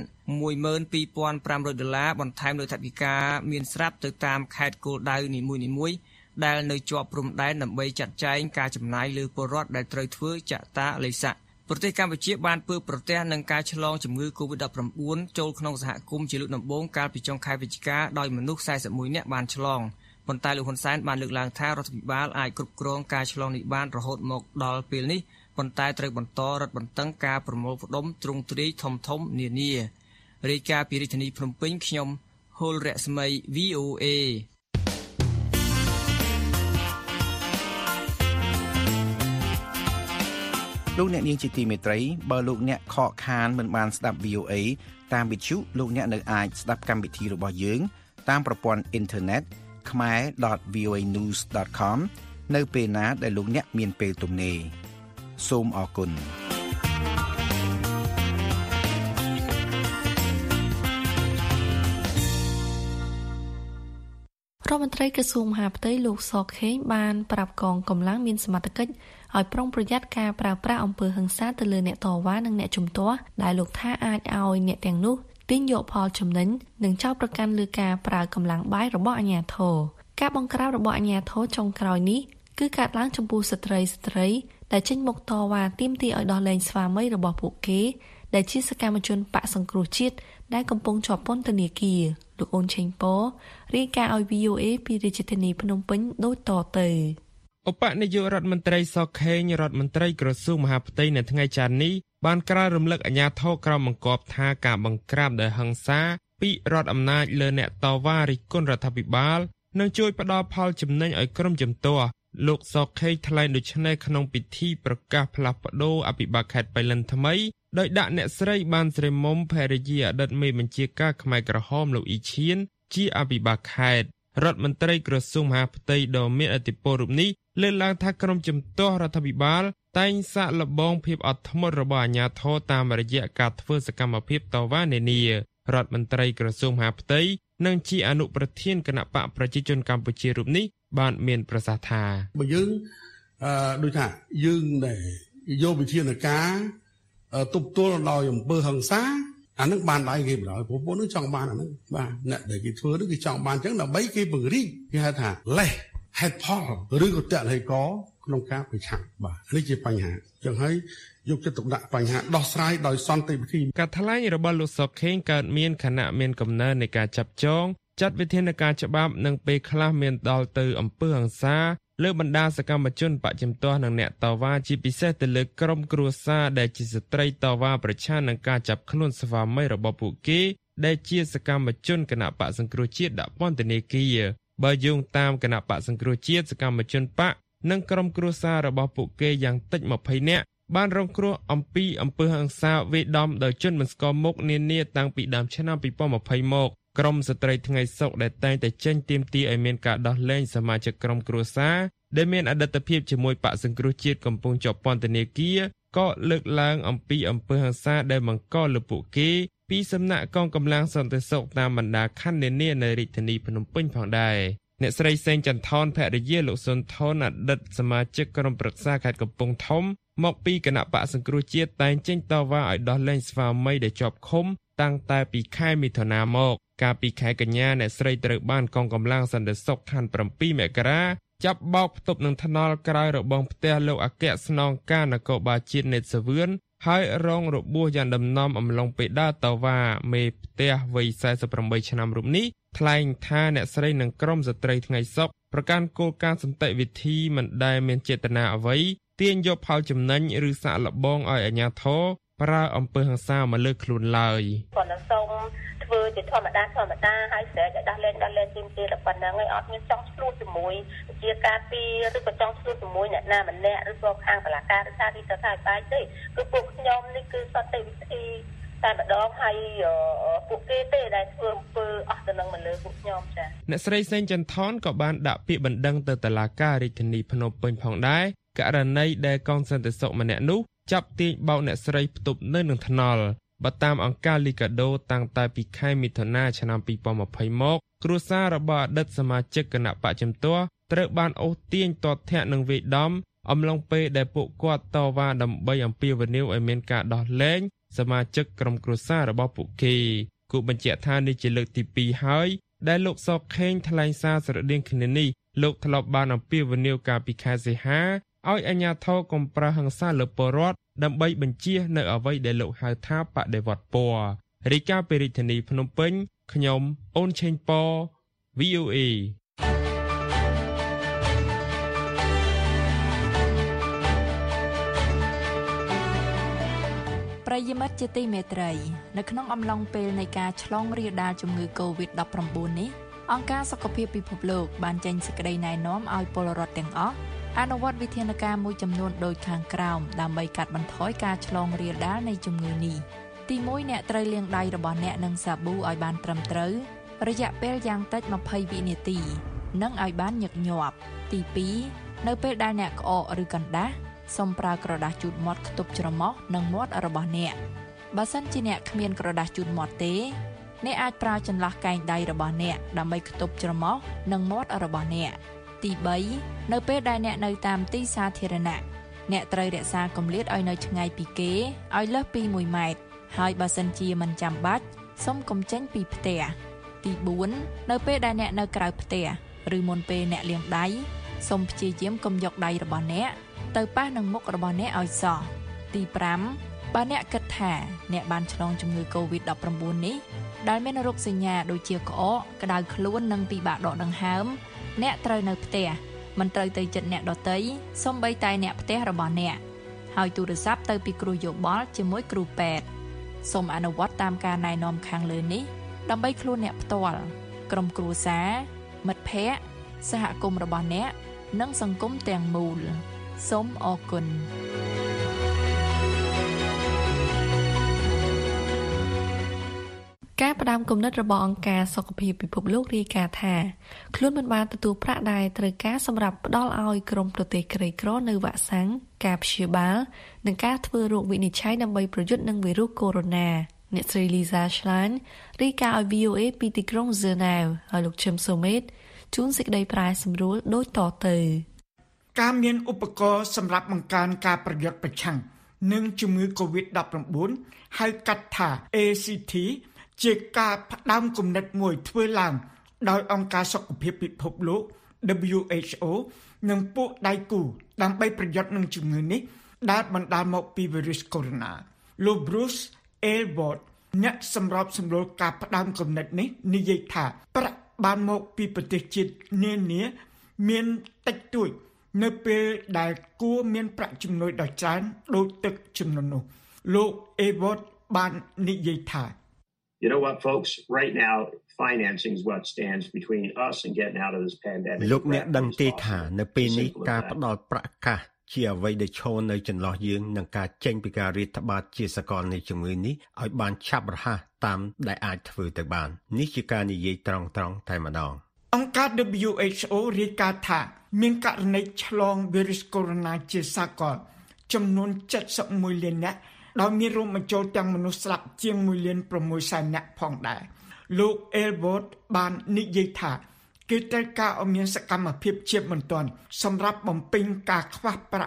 $12,500បន្ថែមលើថវិកាមានស្រាប់ទៅតាមខេត្តគោលដៅនីមួយៗដែលនៅជាប់ព្រំដែនដើម្បីចាត់ចែងការចំណាយលើពលរដ្ឋដែលត្រូវធ្វើចតាល័យស័កប្រទេសកម្ពុជាបានពើប្រទះនឹងការឆ្លងជំងឺ COVID-19 ចូលក្នុងសហគមន៍ជាលើកដំបូងកាលពីចុងខែវិច្ឆិកាដោយមនុស្ស41នាក់បានឆ្លងប៉ុន្តែលោកហ៊ុនសែនបានលើកឡើងថារដ្ឋាភិបាលអាចគ្រប់គ្រងការឆ្លងនេះបានរហូតមកដល់ពេលនេះប៉ុន្តែត្រូវបន្តរឹតបន្តឹងការប្រមូលផ្ដុំទ្រង់ទ្រាយធំៗនានារាយការណ៍ពីរាជធានីភ្នំពេញខ្ញុំហុលរស្មី VOA លោកអ្នកនាងជាទីមេត្រីបើលោកអ្នកខកខានមិនបានស្ដាប់ VOA តាមវិទ្យុលោកអ្នកនៅអាចស្ដាប់កម្មវិធីរបស់យើងតាមប្រព័ន្ធអ៊ីនធឺណិតkhmer.voanews.com នៅពេលណាដែលលោកអ្នកមានពេលទំនេរសូមអរគុណររដ្ឋមន្ត្រីក្រសួងមហាផ្ទៃលោកសខេងបានប្រាប់កងកម្លាំងមានសមត្ថកិច្ចឲ្យប្រុងប្រយ័ត្នការប្រើប្រាស់អំពើហិង្សាទៅលើអ្នកតវ៉ានិងអ្នកជំទាស់ដែលលោកថាអាចឲ្យអ្នកទាំងនោះទាញយកផលចំណេញនិងចោទប្រកាន់លើការប្រើកម្លាំងបាយរបស់អាជ្ញាធរការបង្ក្រាបរបស់អាជ្ញាធរចុងក្រោយនេះគឺកើតឡើងចំពោះស្ត្រីដែលចេញមកតវ៉ាទាមទារឲ្យដោះលែងស្វាមីរបស់ពួកគេដែលជាសកម្មជនបកសង្គ្រោះជាតិដែលកំពុងជាប់ពន្ធនាគារលោកអូនឆេងប៉រាយការណ៍ឲ្យ VOA ពីរាជធានីភ្នំពេញដូចតទៅឧបនាយករដ្ឋមន្ត្រីសខេងរដ្ឋមន្ត្រីក្រសួងមហាផ្ទៃនៅថ្ងៃច័ន្ទនេះបានក្រាបរំលឹកអាជ្ញាធរក្រមបង្គាប់ថាការបង្ក្រាបដោយហិង្សាពីរដ្ឋអំណាចលើអ្នកតវ៉ារិះគន់រដ្ឋាភិបាលនឹងជួយផ្ដល់ផលចំណេញឲ្យក្រុមជំទាស់លោកសខេងថ្លែងដូចនេះក្នុងពិធីប្រកាសផ្លាស់ប្ដូរអភិបាលខេត្តបៃលិនថ្មីដោយដាក់អ្នកស្រីបានស្រីមុំភរិយាអតីតមេបញ្ជាការខ្មែរក្រហមលោកអ៊ីឈៀនជាអភិបាលខេត្តរដ្ឋមន្ត្រីក្រសួងមហាផ្ទៃដ៏មានឥទ្ធិពលរូបនេះលើកឡើងថាក្រុមជំទាស់រដ្ឋាភិបាលតែងសាកល្បងភាពអត់ធ្មត់របស់អាជ្ញាធរតាមរយៈការធ្វើសកម្មភាពតវ៉ានានារដ្ឋមន្ត្រីក្រសួងមហាផ្ទៃនិងជាអនុប្រធានគណៈបកប្រជាជនកម្ពុជារូបនេះបានមានប្រសាសន៍ថាបើយើងដូចថាយើងដែលយកវិធានការទប់ទល់ដោយអំពើហិង្សាអានឹងបានដៃគេបណ្ដោយព្រោះពួកនឹងចង់បានអានឹងបាទអ្នកដែលគេធ្វើនោះគេចង់បានអញ្ចឹងដើម្បីគេពង្រីកគេហៅថាលេសហេតុផលឬក៏តលហេកក្នុងការប្រឆាំងបាទនេះជាបញ្ហាអញ្ចឹងហើយយកចិត្តទុកដាក់បញ្ហាដោះស្រាយដោយសន្តិវិធីការថ្លែងរបស់លោកសុកខេងកើតមានខណៈមានកំណើននៃការចាប់ចងចាត់វិធានការច្បាប់និងពេលខ្លះមានដល់ទៅអំពើហិង្សាលើបណ្ដាសកម្មជនបច្ចិមទាស់និងអ្នកតវ៉ាជាពិសេសទៅលើក្រុមគ្រួសារដែលជាស្ត្រីតវ៉ាប្រឆាំងនឹងការចាប់ខ្លួនស្វាមីរបស់ពួកគេដែលជាសកម្មជនគណៈបកសង្គ្រោះជាតិដាក់ពន្ធនាគារបើយោងតាមគណៈបកសង្គ្រោះជាតិសកម្មជនបកនិងក្រុមគ្រួសាររបស់ពួកគេយ៉ាងតិច20នាក់បានរងគ្រោះអំពីអំពើហិង្សាវាយដំដោយជនមិនស្គាល់មុខនានាតាំងពីដើមឆ្នាំ2020មកក្រមស្ត្រីថ្ងៃសុក្រដែលតែងតែចេញទាមទារឲ្យមានការដោះលែងសមាជិកក្រុមគ្រួសារដែលមានអតីតភាពជាមួយបកសង្គ្រោះជាតិកំពុងជាប់ពន្ធនាគារក៏លើកឡើងអំពីអំពើហិង្សាដែលបង្កលើពួកគេពីសំណាក់កងកម្លាំងសន្តិសុខតាមបណ្ដាខណ្ឌនានានៃរាជធានីភ្នំពេញផងដែរអ្នកស្រីសេងចន្ទថនភរិយាលោកសុនថនអតីតសមាជិកក្រុមប្រឹក្សាខេត្តកំពង់ធំមកពីគណៈបកសង្គ្រោះជាតិតែងចេញតវ៉ាឲ្យដោះលែងស្វាមីដែលជាប់ឃុំតាំងតែពីខែមិថុនាមកកាលពីខែកញ្ញាអ្នកស្រីត្រូវបានកងកម្លាំងសន្តិសុខខណ្ឌ7មករាចាប់បោកផ្ទប់នឹងថ្នល់ក្រៅរបងផ្ទះលោកអគ្គស្នងការនគរបាលជាតិនេតសាវឿនហើយរងរបួសយ៉ាងដំណំអំឡុងពេលដើរតវ៉ាមេផ្ទះវ័យ48ឆ្នាំរូបនេះថ្លែងថាអ្នកស្រីនិងក្រុមស្ត្រីថ្ងៃសុក្រប្រកាន់គោលការណ៍សន្តិវិធីមិនដែលមានចេតនាអ្វីទាញយកផលចំណេញឬសាកល្បងឲ្យអាជ្ញាធរប្រើអំពើហិង្សាមកលើខ្លួនឡើយគាត់សូមធ្វើជាធម្មតាហើយស្រែកឲ្យដោះលែងទីមទីតែប៉ុណ្ណឹងឯងអត់មានចង់ឆ្លោះជាមួយជាការពីឬក៏ចង់ឆ្លោះជាមួយអ្នកណាម្នាក់ឬក៏ខាងតុលាការឬថាទីទៅថាបាយទេគឺពួកខ្ញុំនេះគឺសន្តិវិធីតែម្ដងហើយពួកគេទេដែលធ្វើអំពើអស់ទៅនឹងមកលើពួកខ្ញុំចា៎អ្នកស្រីសេងចន្ទថនក៏បានដាក់ពាក្យបណ្ដឹងទៅតុលាការរាជធានីភ្នំពេញផងដែរករណីដែលកងសន្តិសុខម្នាក់នោះចាប់ទាញបោកអ្នកស្រីផ្ទប់នៅនឹងថ្នល់បើតាមអង្គការលីកាដូតាំងតែពីខែមិថុនាឆ្នាំ2020មកគ្រួសាររបស់អតីតសមាជិកគណៈបច្ចិមទាស់ត្រូវបានអូសទាញទាត់ធាក់នឹងវាយដំអំឡុងពេលដែលពួកគាត់តវ៉ាដើម្បីអំពាវនាវឲ្យមានការដោះលែងសមាជិកក្រុមគ្រួសាររបស់ពួកគេគូបញ្ជាក់ថានេះជាលើកទី2ហើយដែលលោកសខេងថ្លែងសារស្រដៀងគ្នានេះលោកធ្លាប់បានអំពាវនាវកាលពីខែសីហាឲ្យអាជ្ញាធរកុំប្រើហិង្សាលើពលរដ្ឋដើម្បីបញ្ជៀសនៅអ្វីដែលលោកហៅថាបដិវត្តពណ៌រាយការណ៍ពីរាជធានីភ្នំពេញខ្ញុំអូនឆេងប៉ VOA ប្រិយមិត្តជាទីមេត្រីនៅក្នុងអំឡុងពេលនៃការឆ្លងរាលដាលជំងឺ COVID-19 នេះអង្គការសុខភាពពិភពលោកបានចេញសេចក្តីណែនាំឲ្យពលរដ្ឋទាំងអស់អនុវត្តវិធានការមួយចំនួនដូចខាងក្រោមដើម្បីកាត់បន្ថយការឆ្លងរាលដាលនៃជំងឺនេះទី1អ្នកត្រូវលាងដៃរបស់អ្នកនឹងសាប៊ូឲ្យបានត្រឹមត្រូវរយៈពេលយ៉ាងតិច20វិនាទីនិងឲ្យបានញឹកញាប់ទី2នៅពេលដែលអ្នកក្អកឬកណ្ដាស់សូមប្រើក្រដាសជូតមាត់ខ្ទប់ច្រមុះនិងមាត់របស់អ្នកបើសិនជាអ្នកគ្មានក្រដាសជូតមាត់ទេអ្នកអាចប្រើចន្លោះកែងដៃរបស់អ្នកដើម្បីខ្ទប់ច្រមុះនិងមាត់របស់អ្នកទី3នៅពេលដែលអ្នកនៅតាមទីសាធារណៈអ្នកត្រូវរក្សាគម្លាតឲ្យនៅឆ្ងាយពីគេឲ្យលើសពី1ម៉ែត្រហើយបើសិនជាមិនចាំបាច់សូមកុំចេញពីផ្ទះទី4នៅពេលដែលអ្នកនៅក្រៅផ្ទះឬមុនពេលអ្នកលាងដៃសូមព្យាយាមកុំយកដៃរបស់អ្នកទៅប៉ះនឹងមុខរបស់អ្នកឲ្យសោះទី5បើអ្នកគិតថាអ្នកបានឆ្លងជំងឺ COVID-19 នេះដែលមានរោគសញ្ញាដូចជាក្អកក្តៅខ្លួននិងពិបាកដកដង្ហើមអ្នកត្រូវនៅផ្ទះមិនត្រូវទៅជិតអ្នកដទៃសូម្បីតែអ្នកផ្ទះរបស់អ្នកហើយទូរស័ព្ទទៅពីគ្រូយោបល់ជាមួយគ្រូពេទ្យសូមអនុវត្តតាមការណែនាំខាងលើនេះដើម្បីខ្លួនអ្នកផ្ទាល់ក្រុមគ្រួសារមិត្តភ័ក្តិសហគមន៍របស់អ្នកនិងសង្គមទាំងមូលសូមអរគុណការផ្ដាំគំនិតរបស់អង្គការសុខភាពពិភពលោករាយការណ៍ថាខ្លួនមិនបានទទួលប្រាក់ដែលត្រូវការសម្រាប់ផ្ដល់ឲ្យក្រុមប្រទេសក្រីក្រនៅវ៉ាក់សាំងការព្យាបាលនិងការធ្វើរោគវិនិច្ឆ័យដើម្បីប្រយុទ្ធនឹងវីរុសកូវីដ -19 អ្នកស្រី Lisa Schlein រាយការណ៍ឲ្យ VOA ពីទីក្រុង Geneva ហើយលោក Jim Summit ជួនសេចក្តីប្រាយសម្រួលដូចតទៅការមានឧបករណ៍សម្រាប់បង្កើនការប្រយុទ្ធប្រឆាំងនឹងជំងឺ COVID-19 ហៅកាត់ថា ACT ជាការផ្ដើមគំនិតមួយធ្វើឡើងដោយអង្គការសុខភាពពិភពលោក WHO និងពួកដៃគូដើម្បីប្រយុទ្ធនឹងជំងឺនេះដែលបណ្ដាលមកពីវីរុសកូវីដ -19 លោក Bruce Aylward អ្នកសម្របសម្រួលការផ្ដើមគំនិតនេះនិយាយថាប្រាក់បានមកពីប្រទេសជាតិនានាមានតិចតួចនៅពេលដែលគួរមានប្រាក់ជំនួយដ៏ច្រើនដូចទឹកចំនួននោះលោក Aylward បាននិយាយថា You know what, folks? Right now, financing is what stands between us and getting out of this pandemic. លោកអ្នកដឹងទេថានៅពេលនេះការផ្ដល់ប្រាក់កាសជាអ្វីដែលឈរនៅចន្លោះយើងនឹងការចេញពីការរាតត្បាតជាសកលនៃជំងឺនេះឲ្យបានឆាប់រហ័សតាមដែលអាចធ្វើទៅបាននេះជាការនិយាយត្រង់ៗតែម្ដងអង្គការ WHO រាយការណ៍ថាមានករណីឆ្លងវីរុសកូវីដ -19 ជាសកលចំនួន71លាននាក់ដោយមានរួមបញ្ចូលទាំងមនុស្សស្លាប់ជាង1.6 លាននាក់ផងដែរលោក Aylward បាននិយាយថាគឺត្រូវការឲ្យមានសកម្មភាពជាបន្ទាន់សម្រាប់បំពេញការខ្វះប្រាក់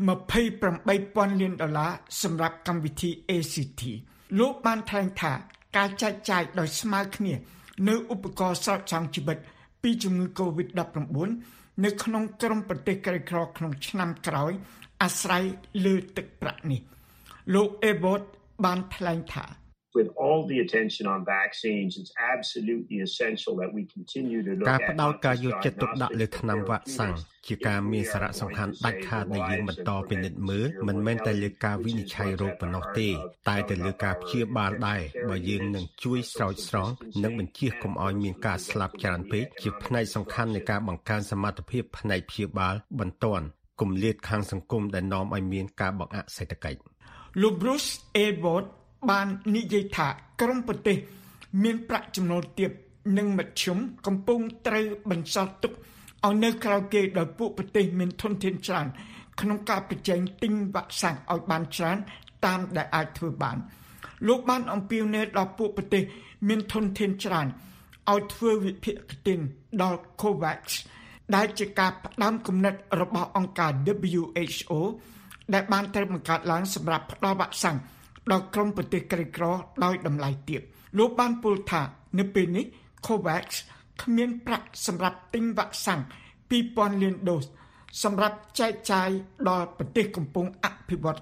$28,000 លានសម្រាប់កម្មវិធី ACT លោកបានថ្លែងថាការចែកចាយដោយស្មើគ្នានៅឧបករណ៍ស្រោចស្រង់ជីវិតពីជំងឺ COVID-19 នៅក្នុងក្រុមប្រទេសក្រីក្រក្នុងឆ្នាំក្រោយអាស្រ័យលើទឹកប្រាក់នេះលោក Abbott បានថ្លែងថា With all the attention on vaccines, it's absolutely essential that we continue to look at ការផ្ដោតការយកចិត្តទុកដាក់លើថ្នាំវ៉ាក់សាំងជាការមានសារៈសំខាន់ដាច់ខាតដែលយើងបន្តពិនិត្យមើលមិនមែនតែលើការវិនិច្ឆ័យរោគប៉ុណ្ណោះទេតែទៅលើការព្យាបាលដែរបើយើងនឹងជួយស្រោចស្រង់និងបញ្ជៀសកុំឲ្យមានការស្លាប់ច្រើនពេកជាផ្នែកសំខាន់នៃការបង្កើនសមត្ថភាពផ្នែកព្យាបាលបន្ទាន់គម្លាតខាងសង្គមដែលនាំឲ្យមានការបង្អាក់សេដ្ឋកិច្ចលោក Bruce Abbott បាននិយាយថាក្រុមប្រទេសមានប្រាក់ចំណូលទាបនិងមធ្យមកំពុងត្រូវបន្សល់ទុកឲ្យនៅក្រៅគេដោយពួកប្រទេសមានធនធានច្រើនក្នុងការប្រជែងទិញវ៉ាក់សាំងឲ្យបានច្រើនតាមដែលអាចធ្វើបានលោកបានអំពាវនាវដល់ពួកប្រទេសមានធនធានច្រើនឲ្យធ្វើវិភាគទិញដល់ COVAX ដែលជាការផ្ដាំគំនិតរបស់អង្គការ WHO ដែលបានត្រូវបង្កើតឡើងសម្រាប់ផ្ដល់វ៉ាក់សាំងដល់ក្រុមប្រទេសក្រីក្រដោយតម្លៃទាបលោកបានពោលថានៅពេលនេះ COVAX គ្មានប្រាក់សម្រាប់ទិញវ៉ាក់សាំង 2,000 លានដូសសម្រាប់ចែកចាយដល់ប្រទេសកំពុងអភិវឌ្ឍ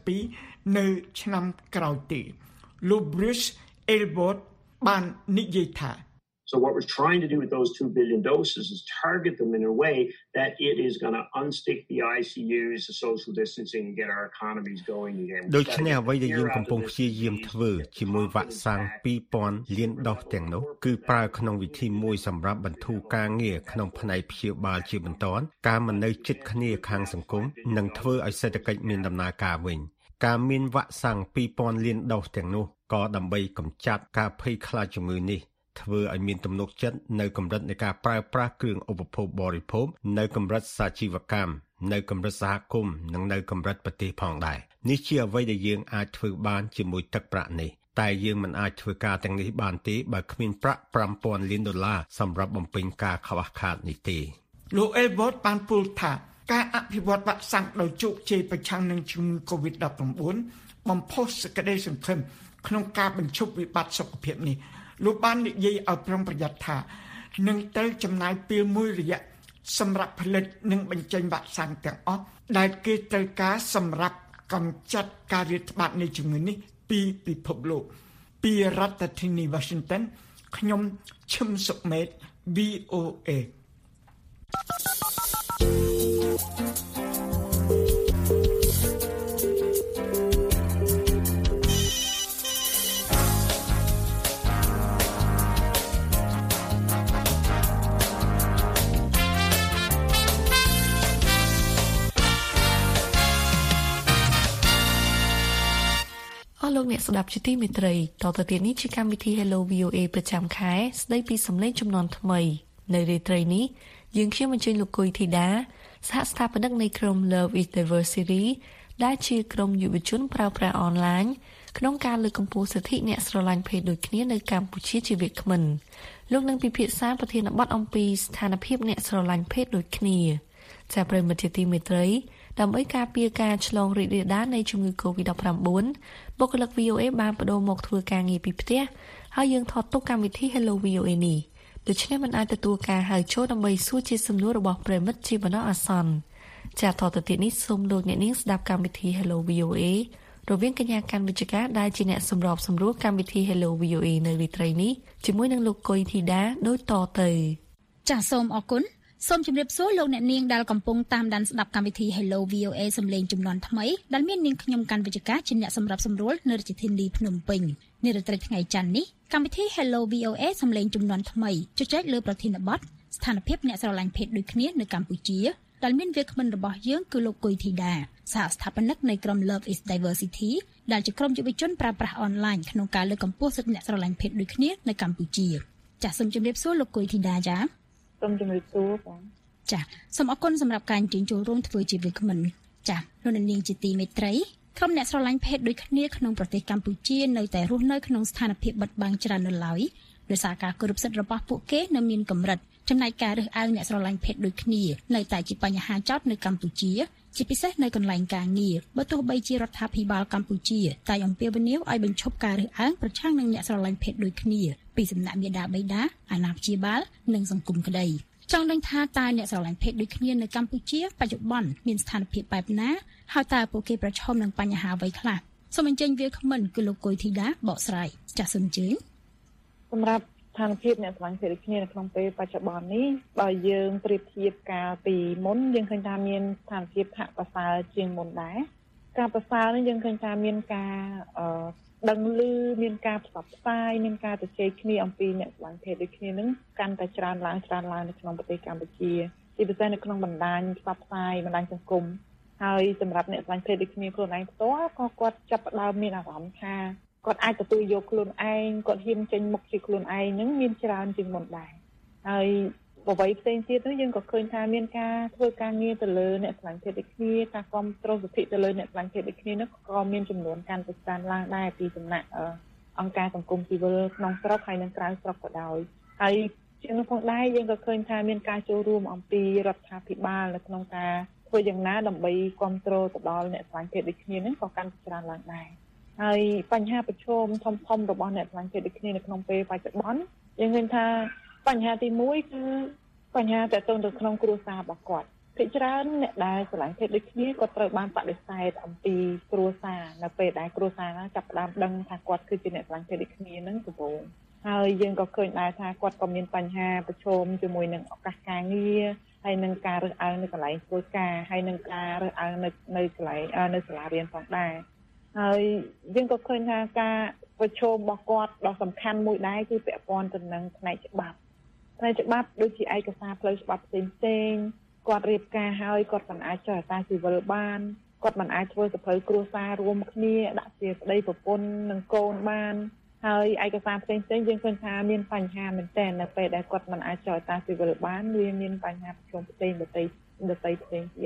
92នៅឆ្នាំក្រោយទេលោក Bruce Aylward បាននិយាយថា So what we're trying to do with those 2 billion doses is target them in a way that it is going to unstick the ICUs, the social distancing, and get our economies going again. ដូច្នេះអ្វីដែលយើងកំពុងព្យាយាមធ្វើជាមួយវ៉ាក់សាំង 2,000 លានដូសទាំងនោះគឺប្រើក្នុងវិធីមួយសម្រាប់បន្ធូរការងារក្នុងផ្នែកព្យាបាលជាបន្ទាន់ការមិននៅជិតគ្នាខាងសង្គមនិងធ្វើឲ្យសេដ្ឋកិច្ចមានដំណើរការវិញការមានវ៉ាក់សាំង 2,000 លានដូសទាំងនោះក៏ដើម្បីកម្ចាត់ការភ័យខ្លាចជំងឺនេះធ្វើឲ្យមានទំនុកចិត្តនៅកម្រិតនៃការប្រើប្រាស់គ្រឿងឧបភោគបរិភោគនៅកម្រិតសាជីវកម្មនៅកម្រិតសហគមន៍និងនៅកម្រិតប្រទេសផងដែរនេះជាអ្វីដែលយើងអាចធ្វើបានជាមួយទឹកប្រាក់នេះតែយើងមិនអាចធ្វើការទាំងនេះបានទេបើគ្មានប្រាក់$5,000 លានសម្រាប់បំពេញការខ្វះខាតនេះទេលោក Elbert បានពោលថាការអភិវឌ្ឍវ៉ាក់សាំងដោយជោគជ័យប្រឆាំងនឹងជំងឺ COVID-19 បំផុសសេចក្តីសង្ឃឹមក្នុងការបញ្ឈប់វិបត្តិសុខភាពនេះលោកបាននិយាយឲ្យប្រុងប្រយ័ត្នថានឹងត្រូវចំណាយពេលមួយរយៈសម្រាប់ផលិតនិងបញ្ចេញវ៉ាក់សាំងទាំងអស់ដែលគេត្រូវការសម្រាប់កម្ចាត់ការរាតត្បាតនៃជំងឺនេះពីពិភពលោកពីរដ្ឋធានី Washington ខ្ញុំឈឹមសុមេត VOA លោកអ្នកស្ដាប់ជាទីមេត្រីតទៅទៀតនេះជាកម្មវិធី Hello VOA ប្រចាំខែស្ដីពីសម្លេងចំនួនថ្មីនៅរាត្រីនេះយើងខ្ញុំអញ្ជើញលោកគុយធីតាសហស្ថាបនិកនៃក្រុម Love is Diversity ដែលជាក្រុមយុវជនប្រើប្រាស់អនឡាញក្នុងការលើកកម្ពស់សិទ្ធិអ្នកស្រឡាញ់ភេទដូចគ្នានៅកម្ពុជាជាវាគ្មិនលោកនឹងពិភាក្សាប្រធានបទអំពីស្ថានភាពអ្នកស្រឡាញ់ភេទដូចគ្នាចាប្រិយមិត្តជាទីមេត្រីដើម្បីការពារការឆ្លងរីករាលដាលនៃជំងឺ COVID-19 បុគ្គលិក VOA បានបដូរមកធ្វើការងារពីផ្ទះហើយយើងថតទុកកម្មវិធី Hello VOA នេះដូច្នេះមិនអាចទទួលការហៅចូលដើម្បីសួរជាសំណួររបស់ប្រិយមិត្តជាបណ្ដោះអាសន្នចាតទៅទៀតនេះសូមលោកអ្នកនាងស្ដាប់កម្មវិធី Hello VOA រវាងកញ្ញាកាន់វិជ្ជការដែលជាអ្នកសម្របសម្រួលកម្មវិធី Hello VOA នៅរាត្រីនេះជាមួយនឹងលោកគុយធីតាដូចតទៅចាសសូមអរគុណសូមជម្រាបសួរលោកអ្នកនាងដែលកំពុងតាមដានស្ដាប់កម្មវិធី Hello VOA សំឡេងចំនួនថ្មីដែលមាននាងខ្ញុំកាន់វិជ្ជការជាអ្នកសម្របសម្រួលនៅរាជធានីភ្នំពេញនារាត្រីថ្ងៃច័ន្ទនេះកម្មវិធី Hello VOA សំឡេងចំនួនថ្មីជជែកលើប្រធានបទស្ថានភាពអ្នកស្រឡាញ់ភេទដូចគ្នានៅកម្ពុជាដែលមានវាគ្មិនរបស់យើងគឺលោកគុយធីតាសហស្ថាបនិកនៃក្រុម Love is Diversity ដែលជាក្រុមយុវជនប្រើប្រាស់អនឡាញក្នុងការលើកកម្ពស់សិទ្ធិអ្នកស្រឡាញ់ភេទដូចគ្នានៅកម្ពុជាចាសសូមជម្រាបសួរលោកគុយធីតាចាសូមជម្រាបសួរបងចាសសូមអរគុណសម្រាប់ការអញ្ជើញចូលរួមធ្វើជាវាគ្មិនចាសលោកនាងជាទីមេត្រីក្រុមអ្នកស្រឡាញ់ភេទដូចគ្នាក្នុងប្រទេសកម្ពុជានៅតែរស់នៅក្នុងស្ថានភាពបិទបាំងច្រើននៅឡើយដោយសារការគោរពសិទ្ធិរបស់ពួកគេនៅមានកម្រិតចំណែកការរើសអើងអ្នកស្រឡាញ់ភេទដូចគ្នានៅតែជាបញ្ហាចោទនៅកម្ពុជាជាពិសេសនៅកន្លែងការងារបើទោះបីជារដ្ឋាភិបាលកម្ពុជាតែអំពាវនាវឲ្យបញ្ឈប់ការរើសអើងប្រឆាំងនឹងអ្នកស្រឡាញ់ភេទដូចគ្នាពីសំណាក់មាតាបិតាអាណាព្យាបាលនិងសង្គមក្តីចង់ដឹងថាតើអ្នកស្រឡាញ់ភេទដូចគ្នានៅកម្ពុជាបច្ចុប្បន្នមានស្ថានភាពបែបណាហើយតើពួកគេប្រឈមនឹងបញ្ហាអ្វីខ្លះសូមអញ្ជើញវាគ្មិនគឺលោកគុយធីតាបកស្រាយចាសសូមអញ្ជើញសម្រាប់ស្ថានភាពអ្នកស្រឡាញ់ភេទដូចគ្នានៅក្នុងពេលបច្ចុប្បន្ននេះបើយើងប្រៀបធៀបកាលពីមុនយើងឃើញថាមានស្ថានភាពហាក់ប្រសើរជាងមុនដែរការប្រសើរនេះយើងឃើញថាមានការដឹងឮមានការផ្សព្វផ្សាយមានការជជែកគ្នាអំពីអ្នកស្រឡាញ់ភេទដូចគ្នានឹងកាន់តែច្រើនឡើងនៅក្នុងប្រទេសកម្ពុជាជាពិសេសនៅក្នុងបណ្ដាញផ្សព្វផ្សាយបណ្ដាញសង្គមហើយសម្រាប់អ្នកស្រឡាញ់ភេទដូចគ្នាខ្លួនឯងផ្ទាល់ក៏គាត់ចាប់ផ្ដើមមានអារម្មណ៍ថាគាត់អាចទទួលយកខ្លួនឯងគាត់ហ៊ានចេញមុខជាខ្លួនឯងនឹងមានច្រើនជាងមុនដែរហើយអ្វីផ្សេងទៀតនោះយើងក៏ឃើញថាមានការធ្វើការងារទៅលើអ្នកស្រឡាញ់ភេទដូចគ្នាការគាំទ្រសិទ្ធិទៅលើអ្នកស្រឡាញ់ភេទដូចគ្នានោះក៏មានចំនួនកាន់តែច្រើនឡើងដែរពីសំណាក់អង្គការសង្គមស៊ីវិលក្នុងស្រុកហើយនិងក្រៅស្រុកក៏ដោយហើយជាងនោះផងដែរយើងក៏ឃើញថាមានការចូលរួមអំពីរដ្ឋាភិបាលនៅក្នុងការធ្វើយ៉ាងណាដើម្បីគាំទ្រទៅដល់អ្នកស្រឡាញ់ភេទដូចគ្នានឹងក៏កាន់តែច្រើនឡើងដែរហើយបញ្ហាប្រឈមធំៗរបស់អ្នកស្រឡាញ់ភេទដូចគ្នានៅក្នុងពេលបច្ចុប្បន្នយើងឃើញថាបញ្ហាទី1គឺបញ្ហាតទៅនៅក្នុងគ្រួសាររបស់គាត់ភាគច្រើនអ្នកដែលស្រឡាញ់ភេទដូចគ្នាគាត់ត្រូវបានបដិសេធអំពីគ្រួសារនៅពេលដែលគ្រួសារណាចាប់ផ្ដើមដឹងថាគាត់គឺជាអ្នកស្រឡាញ់ភេទដូចគ្នានឹងដំបូងហើយយើងក៏ឃើញដែរថាគាត់ក៏មានបញ្ហាប្រឈមជាមួយនឹងឱកាសការងារហើយនឹងការរើសអើងនៅកន្លែងធ្វើការហើយនឹងការរើសអើងនៅកន្លែងនៅសាលារៀនផងដែរហើយយើងក៏ឃើញថាការប្រឈមរបស់គាត់ដ៏សំខាន់មួយដែរគឺពាក់ព័ន្ធទៅនឹងផ្នែកច្បាប់ដូចជាឯកសារផ្លូវច្បាប់ផ្សេងៗគាត់រៀបការហើយគាត់មិនអាចចុះអត្តាស៊ីវិលបានគាត់មិនអាចធ្វើសភៅគ្រួសាររួមគ្នាដាក់ជាប្តីប្រពន្ធនិងកូនបានហើយឯកសារផ្សេងៗយើងឃើញថាមានបញ្ហាមែនទែននៅពេលដែលគាត់មិនអាចចុះអត្តាស៊ីវិលបានវាមានបញ្ហាប្រឈមផ្សេងដទៃផ្សេងទៀតហ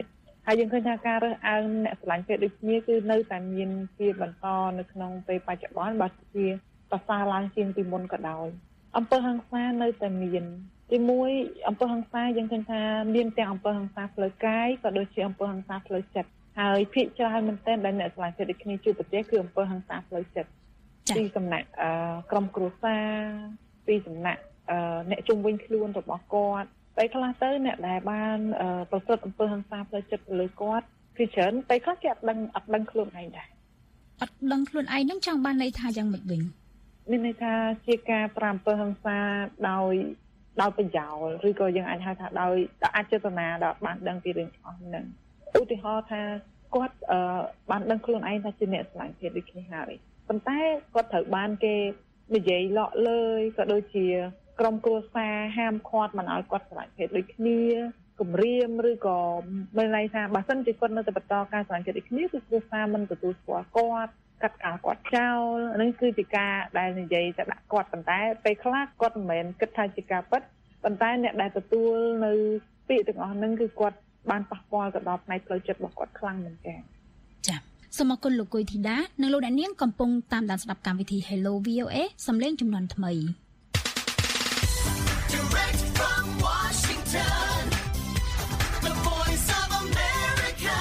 ហើយយើងឃើញថាការរើសអើងអ្នកស្រឡាញ់ភេទដូចគ្នាគឺនៅតែមានជាបន្តនៅក្នុងពេលបច្ចុប្បន្នបើជាប្រសើរឡើងជាងពីមុនក៏ដោយអំពើហិង្សានៅតែមានទីមួយអំពើហិង្សាយើងឃើញថាមានទាំងអំពើហិង្សាផ្លូវកាយក៏ដូចជាអំពើហិង្សាផ្លូវចិត្តហើយភាគច្រើនមែនទែនដែលអ្នកស្រឡាញ់ភេទដូចគ្នាជួបប្រទះគឺអំពើហិង្សាផ្លូវចិត្តពីសំណាក់ក្រុមគ្រួសារពីសំណាក់អ្នកជុំវិញខ្លួនរបស់គាត់ពេលខ្លះទៅអ្នកដែលបានប្រព្រឹត្តអំពើហិង្សាផ្លូវចិត្តទៅលើគាត់គឺច្រើនពេលខ្លះគេអត់ដឹងខ្លួនឯងដែរអត់ដឹងខ្លួនឯងនឹងចង់បានន័យថាយ៉ាងម៉េចវិញមានន័យថាជាការប្រាអំពើហិង្សាដោយប្រយោលឬក៏យើងអាចហៅថាដោយអចេតនាដែលបានដឹងពីរឿងអស់ហ្នឹងឧទាហរណ៍ថាគាត់បានដឹងខ្លួនឯងថាជាអ្នកស្រឡាញ់ភេទដូចគ្នាហើយប៉ុន្តែគាត់ត្រូវបានគេនិយាយលក់លើយក៏ដូចជាក្រុមគ្រួសារហាមឃាត់មិនឲ្យគាត់ស្រឡាញ់ភេទដូចគ្នាគំរាមឬក៏មានន័យថាបើសិនជាគាត់នៅតែបន្តការស្រឡាញ់ភេទដូចគ្នាគឺគ្រួសារមិនទទួលស្គាល់គាត់កាត់ការគាត់ចោលហ្នឹងគឺជាការដែលនិយាយទៅដាក់គាត់ប៉ុន្តែពេលខ្លះគាត់មិនមែនគិតថាជាការពិតប៉ុន្តែអ្នកដែលទទួលនៅពាក្យទាំងអស់ហ្នឹងគឺគាត់បានប៉ះពាល់ទៅដល់ផ្នែកផ្លូវចិត្តរបស់គាត់ខ្លាំងមែនទែនចា៎សូមអរគុណលោកគុយធីតានិងលោកអ្នកនាងកំពុងតាមដានស្ដាប់កម្មវិធី Hello VOA សំឡេងជំនាន់ថ្មី Direct from Washington, the voice of America,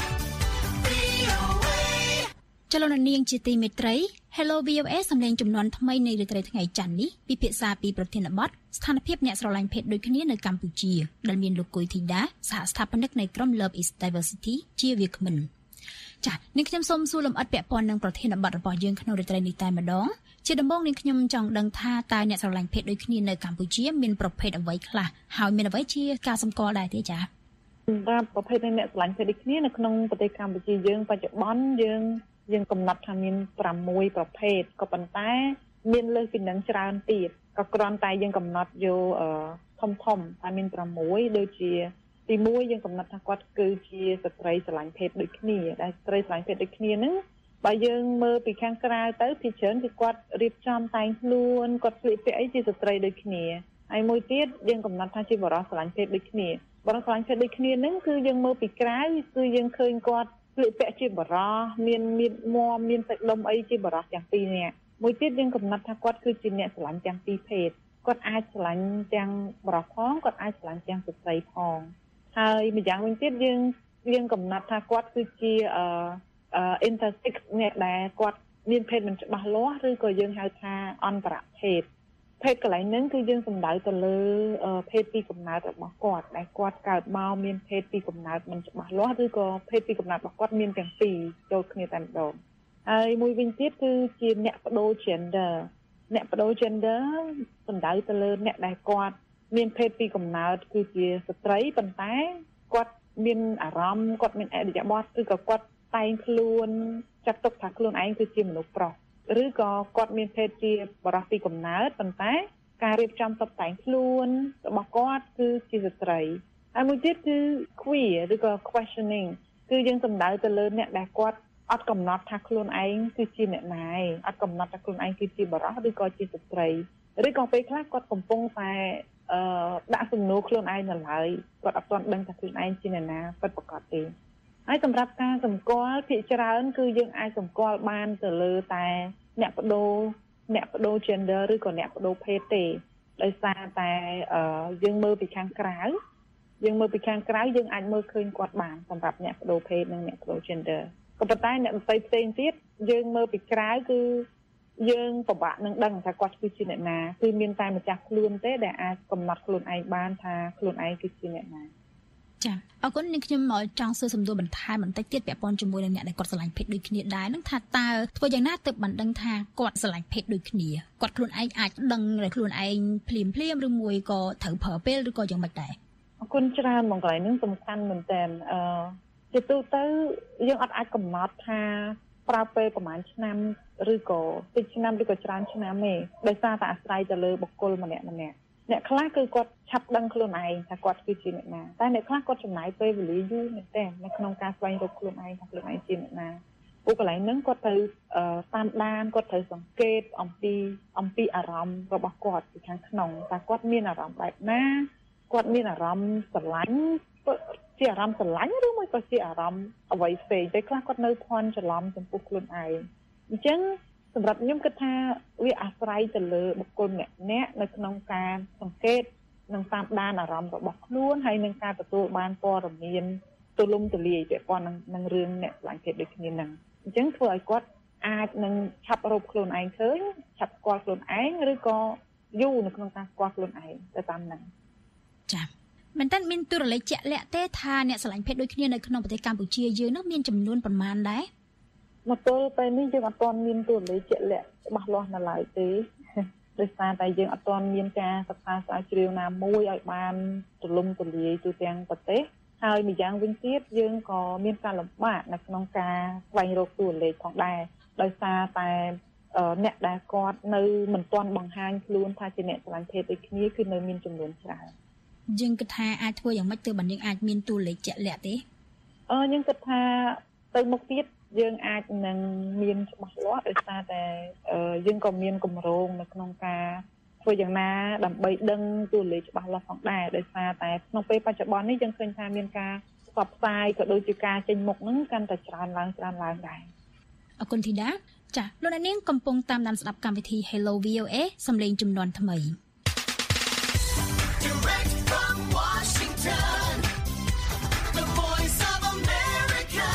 VOA. ចលនានាងជាទីមេត្រី Hello VOA សំឡេងជំនាន់ថ្មីនៃរាត្រីថ្ងៃច័ន្ទនេះពិភាក្សាពីប្រធានបទស្ថានភាពអ្នកស្រឡាញ់ភេទដូចគ្នានៅកម្ពុជាដែលមានលោកគុយធីតាសហស្ថាបនិកនៃក្រុម Love is Diversity ជាវាគ្មិនចា៎នាងខ្ញុំសូមសួរលម្អិតពាក់ព័ន្ធនឹងប្រធានបទរបស់យើងក្នុងរាត្រីនេះតែម្ដងជាដំបូងនាងខ្ញុំចង់ដឹងថាតើអ្នកស្រឡាញ់ភេទដូចគ្នានៅកម្ពុជាមានប្រភេទអ្វីខ្លះហើយមានអ្វីជាការសម្គាល់ដែរទេចា៎សម្រាប់ប្រភេទអ្នកស្រឡាញ់ភេទដូចគ្នានៅក្នុងប្រទេសកម្ពុជាយើងបច្ចុប្បន្នយើងកំណត់ថាមាន6ប្រភេទក៏ប៉ុន្តែមានលើសពីនឹងច្រើនទៀតក៏គ្រាន់តែយើងកំណត់យកធំតែមាន6ដូចជាទី1យើងកំណត់ថាគាត់គឺជាស្ត្រីស្រឡាញ់ភេទដូចគ្នាដែលស្ត្រីស្រឡាញ់ភេទដូចគ្នាហ្នឹងបើយើងមើលពីខាងក្រៅទៅភាគច្រើនគឺគាត់រៀបចំតែងខ្លួនគាត់ស្លៀកពាក់អីជាស្ត្រីដូចគ្នាហើយមួយទៀតយើងកំណត់ថាជាបរិសុទ្ធស្រឡាញ់ភេទដូចគ្នាបរិសុទ្ធស្រឡាញ់ភេទដូចគ្នាហ្នឹងគឺយើងមើលពីក្រៅគឺយើងឃើញគាត់ស្លៀកពាក់ជាបរិសុទ្ធមានមាំមានសាច់ដុំអីជាបរិសុទ្ធទាំងពីរនាក់មួយទៀតយើងកំណត់ថាគាត់គឺជាអ្នកស្រឡាញ់ទាំងពីរភេទគាត់អាចស្រឡាញ់ទាំងបរិសុទ្ធផងគាត់អាចស្រឡាញ់ទាំងស្ត្រីផងហើយម្យ៉ាងវិញទៀតយើងកំណត់ថាគាត់គឺជាintersex អ្នកដែលគាត់មានភេទមិនច្បាស់លាស់ឬក៏យើងហៅថាអន្តរភេទភេទកន្លែងហ្នឹងគឺយើងសំដៅទៅលើភេទពីកំណើតរបស់គាត់ដែលគាត់កើតមកមានភេទពីកំណើតមិនច្បាស់លាស់ឬក៏ភេទពីកំណើតរបស់គាត់មានទាំងពីរចូលគ្នាតែម្ដងហើយមួយវិញទៀតគឺជាអ្នកបដូរ gender អ្នកបដូរ gender សំដៅទៅលើអ្នកដែលគាត់មានភេទពីកំណើតគឺជាស្ត្រីប៉ុន្តែគាត់មានអារម្មណ៍គាត់មានអរិយបទឬក៏គាត់តែងខ្លួនចាត់ទុកថាខ្លួនឯងគឺជាមនុស្សប្រុសឬក៏គាត់មានភេទជាបរិសុទ្ធពីកំណើតប៉ុន្តែការរៀបចំតុបតែងខ្លួនរបស់គាត់គឺជាស្ត្រីហើយមួយទៀតគឺ queer ឬក៏ questioning គឺយើងសំដៅទៅលើអ្នកដែលគាត់អត់កំណត់ថាខ្លួនឯងគឺជាអ្នកណាឯងអត់កំណត់ថាខ្លួនឯងគឺជាបរិសុទ្ធឬក៏ជាស្ត្រីឬក៏ពេលខ្លះគាត់កំពុងតែដាក់សំណួរខ្លួនឯងនៅឡើយគាត់អត់ទាន់ដឹងថាខ្លួនឯងជាអ្នកណាពិតប្រាកដទេហើយសម្រាប់ការសម្គាល់ភាគច្រើនគឺយើងអាចសម្គាល់បានទៅលើតែអ្នកបដូរ gender ឬក៏អ្នកបដូរភេទទេដោយសារតែយើងមើលពីខាងក្រៅយើងអាចមើលឃើញគាត់បានសម្រាប់អ្នកបដូរភេទនិងអ្នកបដូរ gender ក៏ប៉ុន្តែអ្នកដទៃផ្សេងទៀតយើងមើលពីក្រៅគឺយើងពិបាកនឹងដឹងថាគាត់គឺជាអ្នកណាគឺមានតែម្ចាស់ខ្លួនទេដែលអាចកំណត់ខ្លួនឯងបានថាខ្លួនឯងគឺជាអ្នកណាចាអរគុណនាងខ្ញុំចង់សួរសំណួរបន្ថែមបន្តិចទៀតពាក់ព័ន្ធជាមួយនឹងអ្នកដែលគាត់ស្រឡាញ់ភេទដូចគ្នាដែរនឹងថាតើធ្វើយ៉ាងណាទើបបានដឹងថាគាត់ស្រឡាញ់ភេទដូចគ្នាគាត់ខ្លួនឯងអាចដឹងដោយខ្លួនឯងភ្លាមឬមួយក៏ត្រូវប្រើពេលឬក៏យ៉ាងម៉េចដែរអរគុណច្រើនមកកន្លែងនេះសំខាន់មែនតើជាទូទៅយើងអត់អាចកំណត់ថាប្រើពេលប្រហែលឆ្នាំឬក៏តិចឆ្នាំឬក៏ច្រើនឆ្នាំទេដោយសារតែអាស្រ័យទៅលើបុគ្គលម្នាក់អ្នកខ្លះគឺគាត់ឆាប់ដឹងខ្លួនឯងថាគាត់គឺជាអ្នកណាតែអ្នកខ្លះគាត់ចំណាយពេលវេលាយូរមែនទែននៅក្នុងការស្វែងរកខ្លួនឯងថាខ្លួនឯងជាអ្នកណាពួកកន្លែងហ្នឹងគាត់ត្រូវតាមដានគាត់ត្រូវសង្កេតអំពីអារម្មណ៍របស់គាត់ពីខាងក្នុងថាគាត់មានអារម្មណ៍បែបណាគាត់មានអារម្មណ៍ស្រឡាញ់ជាអារម្មណ៍ស្រឡាញ់ឬមួយក៏ជាអារម្មណ៍អ្វីផ្សេងតែខ្លះគាត់នៅភ័ន្តច្រឡំចំពោះខ្លួនឯងអញ្ចឹងសម្រាប់ខ្ញុំគិតថាវាអាស្រ័យទៅលើបុគ្គលម្នាក់នៅក្នុងការសង្កេតនិងតាមដានអារម្មណ៍របស់ខ្លួនហើយនឹងការទទួលបានព័ត៌មានទូលំទូលាយពាក់ព័ន្ធនឹងរឿងអ្នកស្រឡាញ់ភេទដូចគ្នាហ្នឹងអញ្ចឹងធ្វើឲ្យគាត់អាចនឹងឆាប់រកខ្លួនឯងឃើញឆាប់ស្គាល់ខ្លួនឯងឬក៏យូរនៅក្នុងការស្គាល់ខ្លួនឯងទៅតាមហ្នឹងចា៎មែនតើមានទូរលេខជាក់លាក់ទេថាអ្នកស្រឡាញ់ភេទដូចគ្នានៅក្នុងប្រទេសកម្ពុជាយើងនោះមានចំនួនប៉ុន្មានដែរមកទល់ពេលនេះយើងអត់ទាន់មានទូរលេខជាក់លាក់ច្បាស់លាស់នៅឡើយទេដោយសារតែយើងអត់ទាន់មានការសិក្សាស្រាវជ្រាវណាមួយឲ្យបានទូលំទូលាយទូទាំងប្រទេសហើយម្យ៉ាងវិញទៀតយើងក៏មានការលំបាកនៅក្នុងការស្វែងរកទូរលេខផងដែរដោយសារតែអ្នកដែលគាត់នៅមិនទាន់បង្ហាញខ្លួនថាជាអ្នកស្រឡាញ់ភេទដូចគ្នាគឺនៅមានចំនួនច្រើនយើងគិតថាអាចធ្វើយ៉ាងម៉េចទើបបានយើងអាចមានតួលេខជាក់លាក់ទេយើងគិតថាទៅមុខទៀតយើងអាចនឹងមានច្បាស់លាស់ដោយសារតែយើងក៏មានគម្រោងនៅក្នុងការធ្វើយ៉ាងណាដើម្បីដឹងតួលេខច្បាស់លាស់ផងដែរដោយសារតែក្នុងពេលបច្ចុប្បន្ននេះយើងឃើញថាមានការផ្សព្វផ្សាយក៏ដូចជាការចេញមុខហ្នឹងកាន់តែច្រើនឡើងដែរអរគុណធីតាចា៎លោកអ្នកនាងកំពុងតាមដានស្ដាប់កម្មវិធី Hello VOA សំឡេងជំនាន់ថ្មី Direct from Washington, the voice of America,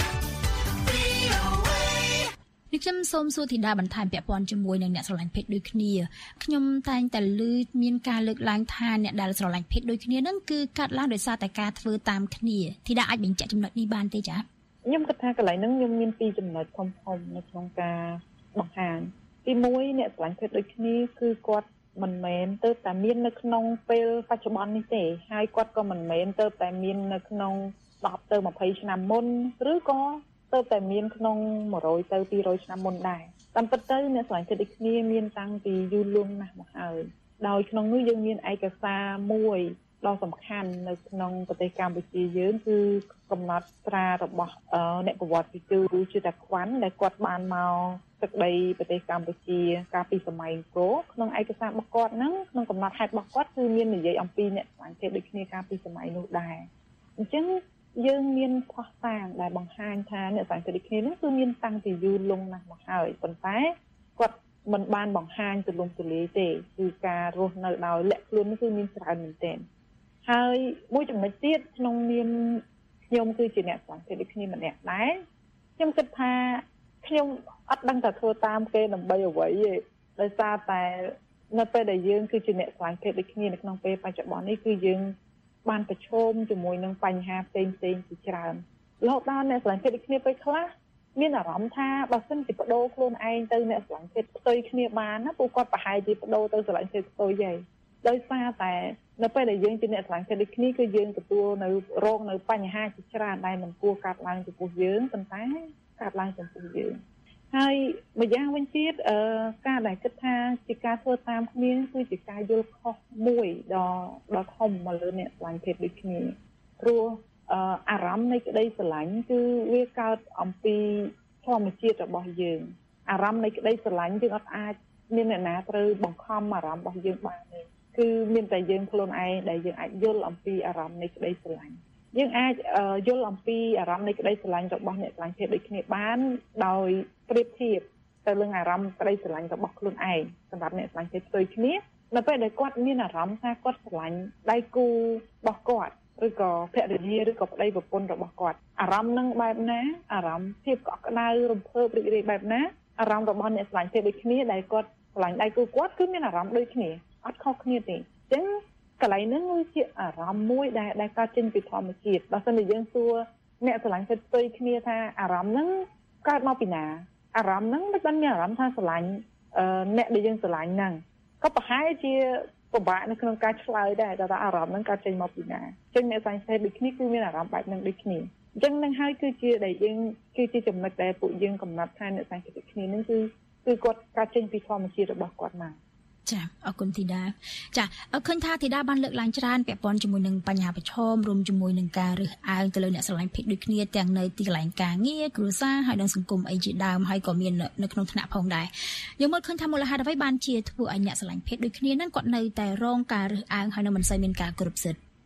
VOA. នេះខ្ញុំសូមសួរធីតាបន្ថែមពាក់ព័ន្ធជាមួយនឹងអ្នកស្រឡាញ់ភេទដូចគ្នាខ្ញុំតែងតែឮមានការលើកឡើងថាអ្នកដែលស្រឡាញ់ភេទដូចគ្នានឹងគឺកាត់ឡើងដោយសារតែការធ្វើតាមគ្នាធីតាអាចបញ្ជាក់ចំណុចនេះបានទេចា៎ខ្ញុំគិតថាកន្លែងហ្នឹងខ្ញុំមានពីរចំណុចធំៗនៅក្នុងការបង្ហាញទី1អ្នកស្រឡាញ់ភេទដូចគ្នាគឺគាត់មិនមែនទៅតែមាននៅក្នុងពេលបច្ចុប្បន្ននេះទេហើយគាត់ក៏មិនមែនទៅតែមាននៅក្នុង10ទៅ20ឆ្នាំមុនឬក៏ទៅតែមានក្នុង100ទៅ200ឆ្នាំមុនដែរតាមពិតទៅអ្នកស្រឡាញ់ភេទដូចគ្នាមានតាំងពីយូរលង់ណាស់មកហើយដោយក្នុងនោះយើងមានឯកសារមួយដ៏សំខាន់នៅក្នុងប្រទេសកម្ពុជាយើងគឺកំណត់ត្រារបស់អ្នកប្រវត្តិវិទូជាតាខ្វាន់ដែលគាត់បានមកទឹកដីប្រទេសកម្ពុជាកាលពីសម័យអង្គរក្នុងឯកសាររបស់គាត់ហ្នឹងក្នុងកំណត់ហេតុរបស់គាត់គឺមាននិយាយអំពីអ្នកស្រឡាញ់ភេទដូចគ្នាកាលពីសម័យនោះដែរអញ្ចឹងយើងមានផុសតាងដែលបង្ហាញថាអ្នកស្រឡាញ់ភេទដូចគ្នាហ្នឹងគឺមានតាំងពីយូរលង់ណាស់មកហើយប៉ុន្តែគាត់មិនបានបង្ហាញទូលំទូលាយទេគឺការរស់នៅដោយលាក់ខ្លួននេះគឺមានច្រើនមែនទែនហើយមួយចំណុចទៀតក្នុងនាមខ្ញុំគឺជាអ្នកស្រឡាញ់ភេទដូចគ្នាម្នាក់ដែរខ្ញុំគិតថាខ្ញុំអត់ដឹងថាធ្វើតាមគេដើម្បីអ្វីទេដោយសារតែនៅពេលដែលយើងគឺជាអ្នកស្រឡាញ់ភេទដូចគ្នានៅក្នុងពេលបច្ចុប្បន្ននេះគឺយើងបានប្រឈមជាមួយនឹងបញ្ហាផ្សេងជាច្រើនរហូតដល់អ្នកស្រឡាញ់ភេទដូចគ្នាពេលខ្លះមានអារម្មណ៍ថាបើសិនជាបដូរខ្លួនឯងទៅអ្នកស្រឡាញ់ភេទផ្ទុយគ្នាបានណាពួកគាត់ប្រហែលជាបដូរទៅស្រឡាញ់ភេទផ្ទុយហើយដោយសារតែនៅពេលដែលយើងជាអ្នកស្រឡាញ់ភេទដូចគ្នាគឺយើងទទួលនៅរងនៅបញ្ហាជាច្រើនដែលមិនគួរកើតឡើងចំពោះយើងប៉ុន្តែកើតឡើងចំពោះយើងហើយម្យ៉ាងវិញទៀតការដែលគិតថាជាការធ្វើតាមគ្នាគឺជាការយល់ខុសមួយដ៏ធំមកលើអ្នកស្រឡាញ់ភេទដូចគ្នាព្រោះអារម្មណ៍នៃក្តីស្រឡាញ់គឺវាកើតអំពីធម្មជាតិរបស់យើងអារម្មណ៍នៃក្តីស្រឡាញ់យើងអត់អាចមានអ្នកណាត្រូវបង្ខំអារម្មណ៍របស់យើងបានទេគឺមានតែយើងខ្លួនឯងដែលយើងអាចយល់អំពីអារម្មណ៍នៃក្តីស្រឡាញ់យើងអាចយល់អំពីអារម្មណ៍នៃក្តីស្រឡាញ់របស់អ្នកស្រឡាញ់ភេទដូចគ្នាបានដោយប្រៀបធៀបទៅនឹងអារម្មណ៍ក្តីស្រឡាញ់របស់ខ្លួនឯងសម្រាប់អ្នកស្រឡាញ់ភេទផ្សេងគ្នានៅពេលដែលគាត់មានអារម្មណ៍ថាគាត់ស្រឡាញ់ដៃគូរបស់គាត់ឬក៏ភរិយាឬក៏ប្តីប្រពន្ធរបស់គាត់អារម្មណ៍នឹងបែបណាអារម្មណ៍ភាពកក់ក្ដៅរំភើបរីករាយបែបណាអារម្មណ៍របស់អ្នកស្រឡាញ់ភេទដូចគ្នាដែលគាត់ស្រឡាញ់ដៃគូគាត់គឺមានអារម្មណ៍ដូចគ្នាអត់ខុសគ្នាទេអញ្ចឹងកន្លែងហ្នឹងគឺជាអារម្មណ៍មួយដែលកើតចេញពីធម្មជាតិបើមិនតែយើងសួរអ្នកស្រឡាញ់ភេទផ្សេងគ្នាថាអារម្មណ៍ហ្នឹងកើតមកពីណាអារម្មណ៍ហ្នឹងមិនបានមានអារម្មណ៍ថាស្រឡាញ់អ្នកដែលយើងស្រឡាញ់ហ្នឹងក៏ប្រហែលជាពិបាកនៅក្នុងការឆ្លើយដែរថាអារម្មណ៍ហ្នឹងកើតចេញមកពីណាអញ្ចឹងអ្នកស្រឡាញ់ភេទដូចគ្នាគឺមានអារម្មណ៍បែបហ្នឹងដូចគ្នាអញ្ចឹងនឹងហើយគឺជាដែលយើងគឺជាចំណុចដែលពួកយើងកំណត់ថាអ្នកស្រឡាញ់ភេទដូចគ្នាហ្នឹងគឺគាត់កើតចេញពីធម្មជាតិរបស់គាត់មកចាអរគុណធីតាចាឃើញថាធីតាបានលើកឡើងច្រើនពាក់ព័ន្ធជាមួយនឹងបញ្ហាប្រឈមរួមជាមួយនឹងការរើសអើងទៅលើអ្នកស្រឡាញ់ភេទដូចគ្នាទាំងនៅទីកន្លែងការងារគ្រួសារហើយនិងសង្គមអីជាដើមហើយក៏មាននៅក្នុងថ្នាក់ផងដែរយើងមើលឃើញថាមូលហេតុអ្វីបានជាធ្វើឲ្យអ្នកស្រឡាញ់ភេទដូចគ្នាហ្នឹងគាត់នៅតែរងការរើសអើងហើយនៅមិនសូវមានការគោរពសិទ្ធិ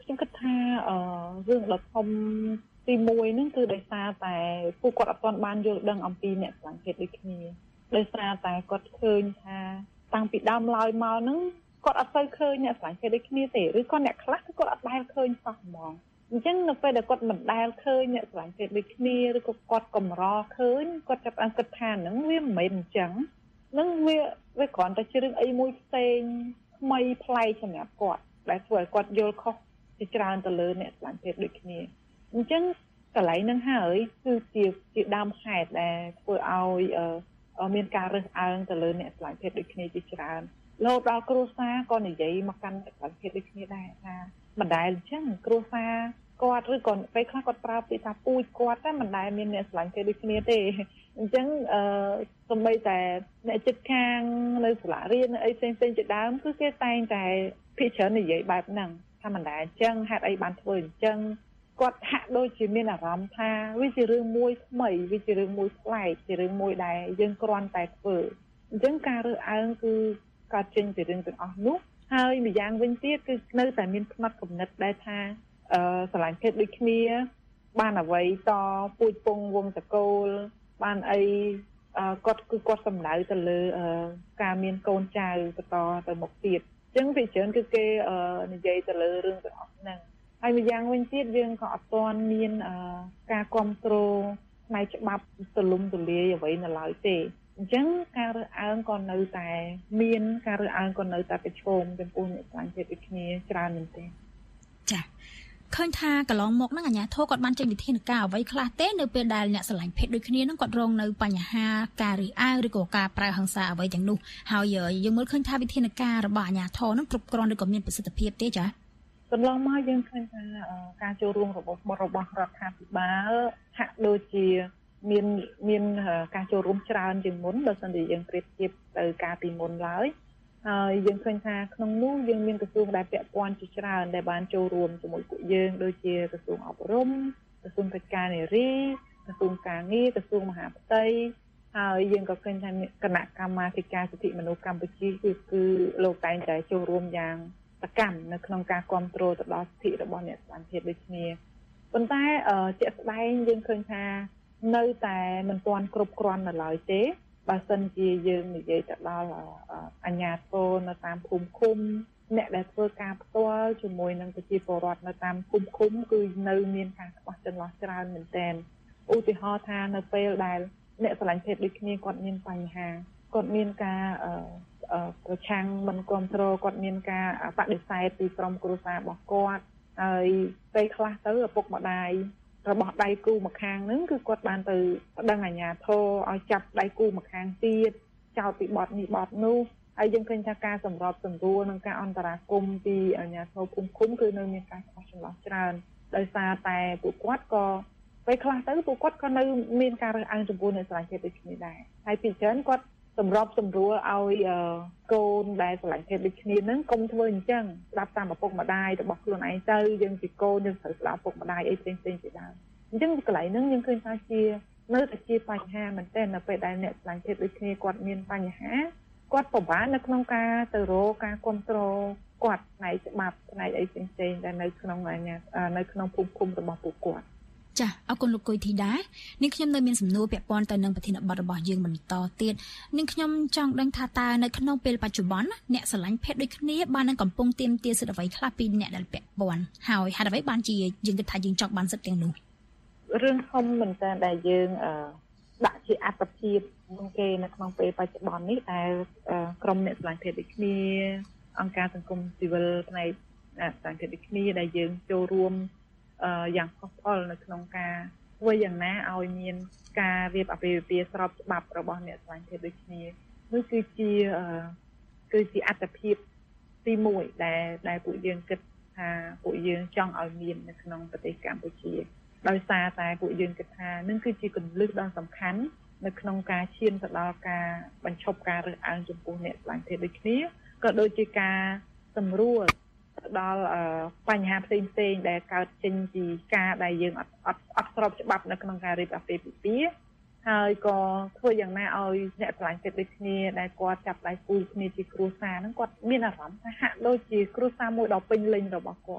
ខ្ញុំគិតថារឿងដ៏ធំទី1ហ្នឹងគឺដោយសារតែពួកគាត់អត់ទាន់បានយល់ដឹងអំពីអ្នកស្រឡាញ់ភេទដូចគ្នាដោយសារតែគាត់ឃើញថាតាំងពីដើមឡើយមកហ្នឹងគាត់អត់សូវឃើញអ្នកស្រឡាញ់ភេទដូចគ្នាទេឬក៏អ្នកខ្លះគឺគាត់អត់ដែលឃើញសោះហ្មងអញ្ចឹងនៅពេលដែលគាត់មិនដែលឃើញអ្នកស្រឡាញ់ភេទដូចគ្នាឬក៏គាត់កម្រឃើញគាត់ចាប់អានគិតថាហ្នឹងវាមិនមែនអញ្ចឹងហ្នឹងវាគ្រាន់តែជារឿងអីមួយផ្សេងថ្មីប្លែកសម្រាប់គាត់ដែលធ្វើឲ្យគាត់យល់ខុសជាច្រើនទៅលើអ្នកស្រឡាញ់ភេទដូចគ្នាអញ្ចឹងកន្លែងហ្នឹងហើយគឺជាដើមហេតុដែលធ្វើឲ្យមានការរើសអើងទៅលើអ្នកស្រឡាញ់ភេទដូចគ្នាជាច្រើនរហូតដល់គ្រួសារក៏និយាយមកកាន់អ្នកស្រឡាញ់ភេទដូចគ្នាដែរថាមិនដែលអញ្ចឹងគ្រួសារគាត់ឬក៏ពេលខ្លះគាត់ប្រើពាក្យថាពូជគាត់តែមិនដែលមានអ្នកស្រឡាញ់ភេទដូចគ្នាទេអញ្ចឹងសូម្បីតែអ្នកជិតខាងនៅសាលារៀនអីផ្សេងៗជាដើមគឺគេតែងតែភិជានិយាយបែបហ្នឹងថាមិនដែលអញ្ចឹងហេតុអីបានធ្វើអញ្ចឹងគាត់ហាក់ដូចជាមានអារម្មណ៍ថាវាជារឿងមួយថ្មីវាជារឿងមួយប្លែកជារឿងមួយដែលយើងគ្រាន់តែធ្វើអញ្ចឹងការរើសអើងគឺកើតចេញពីរឿងទាំងអស់នោះហើយម្យ៉ាងវិញទៀតគឺនៅតែមានផ្នត់គំនិតដែរថាស្រឡាញ់ភេទដូចគ្នាបានអ្វីតពូជពងវងតកូលបានអីគាត់សំដៅទៅលើការមានកូនចៅបន្តទៅមុខទៀតអញ្ចឹងពីច្រើនគឺគេនិយាយទៅលើរឿងទាំងអស់ហ្នឹងហើយម្យ៉ាងវិញទៀតយើងក៏អត់ទាន់មានការគ្រប់គ្រងផ្នែកច្បាប់ទូលំទូលាយអ្វីនៅឡើយទេអញ្ចឹងការរើសអើងក៏នៅតែមានការរើសអើងក៏នៅតែប្រឈមចំពោះអ្នកស្រឡាញ់ភេទដូចគ្នាច្រើនមែនទេចា៎ឃើញថាកន្លងមកហ្នឹងអាជ្ញាធរគាត់បានចេញវិធានការអ្វីខ្លះទេនៅពេលដែលអ្នកស្រឡាញ់ភេទដូចគ្នាហ្នឹងគាត់រងនៅបញ្ហាការរើសអើងឬក៏ការប្រើហិង្សាអ្វីទាំងនោះហើយយើងមើលឃើញថាវិធានការរបស់អាជ្ញាធរហ្នឹងគ្រប់គ្រាន់ឬក៏មានប្រសិទ្ធភាពទេចា៎កន្លងមកយើងឃើញថាការចូលរួមរបស់រដ្ឋាភិបាលហាក់ដូចជាមានការចូលរួមច្រើនជាងមុនបើមិនតែយើងប្រៀបធៀបទៅកាលពីមុនឡើយហើយយើងឃើញថាក្នុងនោះយើងមានក្រសួងដែលពាក់ព័ន្ធជាច្រើនដែលបានចូលរួមជាមួយពួកយើងដូចជាក្រសួងអប់រំក្រសួងកិច្ចការនារីក្រសួងការងារក្រសួងមហាផ្ទៃហើយយើងក៏ឃើញថាគណៈកម្មាធិការសិទ្ធិមនុស្សកម្ពុជាគឺលោកតែងតែចូលរួមយ៉ាងសកម្មនៅក្នុងការគ្រប់គ្រងទៅដល់សិទ្ធិរបស់អ្នកស្រឡាញ់ភេទដូចគ្នាប៉ុន្តែជាក់ស្ដែងយើងឃើញថានៅតែមិនទាន់គ្រប់គ្រាន់នៅឡើយទេបើសិនជាយើងនិយាយទៅដល់អាជ្ញាធរនៅតាមភូមិឃុំអ្នកដែលធ្វើការផ្ទាល់ជាមួយនឹងប្រជាពលរដ្ឋនៅតាមភូមិឃុំគឺនៅមានការខ្វះចន្លោះច្រើនមែនទែនឧទាហរណ៍ថានៅពេលដែលអ្នកស្រឡាញ់ភេទដូចគ្នាគាត់មានបញ្ហាគាត់មានការប្រឆាំងមិនគ្រប់គ្រងគាត់មានការបដិសេធពីក្រុមគ្រួសាររបស់គាត់ហើយពេលខ្លះទៅឪពុកម្ដាយរបស់ដៃគូម្ខាងហ្នឹងគឺគាត់បានទៅប្តឹងអាជ្ញាធរឲ្យចាប់ដៃគូម្ខាងទៀតចោទពីបទនេះបទនោះហើយយើងឃើញថាការសម្របសម្រួលនិងការអន្តរាគមន៍ពីអាជ្ញាធរភូមិឃុំគឺនៅមានការខ្វះចន្លោះច្រើនដោយសារតែពួកគាត់ក៏ពេលខ្លះទៅពួកគាត់ក៏នៅមានការរើសអើងចំពោះអ្នកស្រឡាញ់ភេទដូចគ្នាដែរហើយពីច្រើនគាត់សម្របសម្រួលឲ្យកូនដែលស្រឡាញ់ភេទដូចគ្នាហ្នឹងកុំធ្វើអញ្ចឹងស្ដាប់តាមឪពុកម្ដាយរបស់ខ្លួនឯងទៅយើងជាកូនយើងត្រូវស្ដាប់ឪពុកម្ដាយអីផ្សេងៗជាដើមអញ្ចឹងកន្លែងហ្នឹងយើងឃើញថាជានៅតែជាបញ្ហាមែនទែននៅពេលដែលអ្នកស្រឡាញ់ភេទដូចគ្នាគាត់មានបញ្ហាគាត់ពិបាកនៅក្នុងការទៅរកការគ្រប់គ្រងគាត់ផ្នែកច្បាប់ផ្នែកអីផ្សេងៗដែលនៅក្នុងនៅក្នុងភូមិឃុំរបស់ពួកគាត់ចាអរគុណលោកគុយធីតានាងខ្ញុំនៅមានសំណួរពាក់ព័ន្ធទៅនឹងប្រធានបទរបស់យើងបន្តទៀតនាងខ្ញុំចង់ដឹងថាតើនៅក្នុងពេលបច្ចុប្បន្នអ្នកស្រឡាញ់ភេទដូចគ្នាបាននឹងកំពុងទាមទារសិទ្ធិអ្វីខ្លះពីអ្នកដែលពាក់ព័ន្ធហើយហេតុអ្វីបានជាយើងគិតថាយើងចង់បានសិទ្ធិទាំងនោះរឿងធំមែនតើដែលយើងដាក់ជាអត្តភាពមុនគេនៅក្នុងពេលបច្ចុប្បន្ននេះដែលក្រុមអ្នកស្រឡាញ់ភេទដូចគ្នាអង្គការសង្គមស៊ីវិលផ្នែកស្រឡាញ់ភេទដូចគ្នាដែលយើងចូលរួមយ៉ាងខុសឆ្គល់នៅក្នុងការធ្វើយ៉ាងណាឲ្យមានការរៀបអាពាហ៍ពិពាហ៍ស្របច្បាប់របស់អ្នកស្រឡាញ់ភេទដូចគ្នានោះគឺជាអត្តភាពទី1ដែលពួកយើងគិតថាពួកយើងចង់ឲ្យមាននៅក្នុងប្រទេសកម្ពុជាដោយសារតែពួកយើងគិតថានឹងគឺជាគន្លឹះដ៏សំខាន់នៅក្នុងការឈានទៅដល់ការបញ្ឈប់ការរើសអើងចំពោះអ្នកស្រឡាញ់ភេទដូចគ្នាក៏ដូចជាការសម្រួលដល់បញ្ហាផ្សេងៗដែលកើតចេញពីការដែលយើងអត់ស្របច្បាប់នៅក្នុងការរៀបអាពាហ៍ពិពាហ៍ហើយក៏ធ្វើយ៉ាងណាឲ្យអ្នកស្រឡាញ់ភេទដូចគ្នាដែលគាត់ចាប់ដៃគូគ្នាជាគ្រួសារហ្នឹងគាត់មានអារម្មណ៍ថាហាក់ដូចជាគ្រួសារមួយដ៏ពេញលេញរបស់គាត់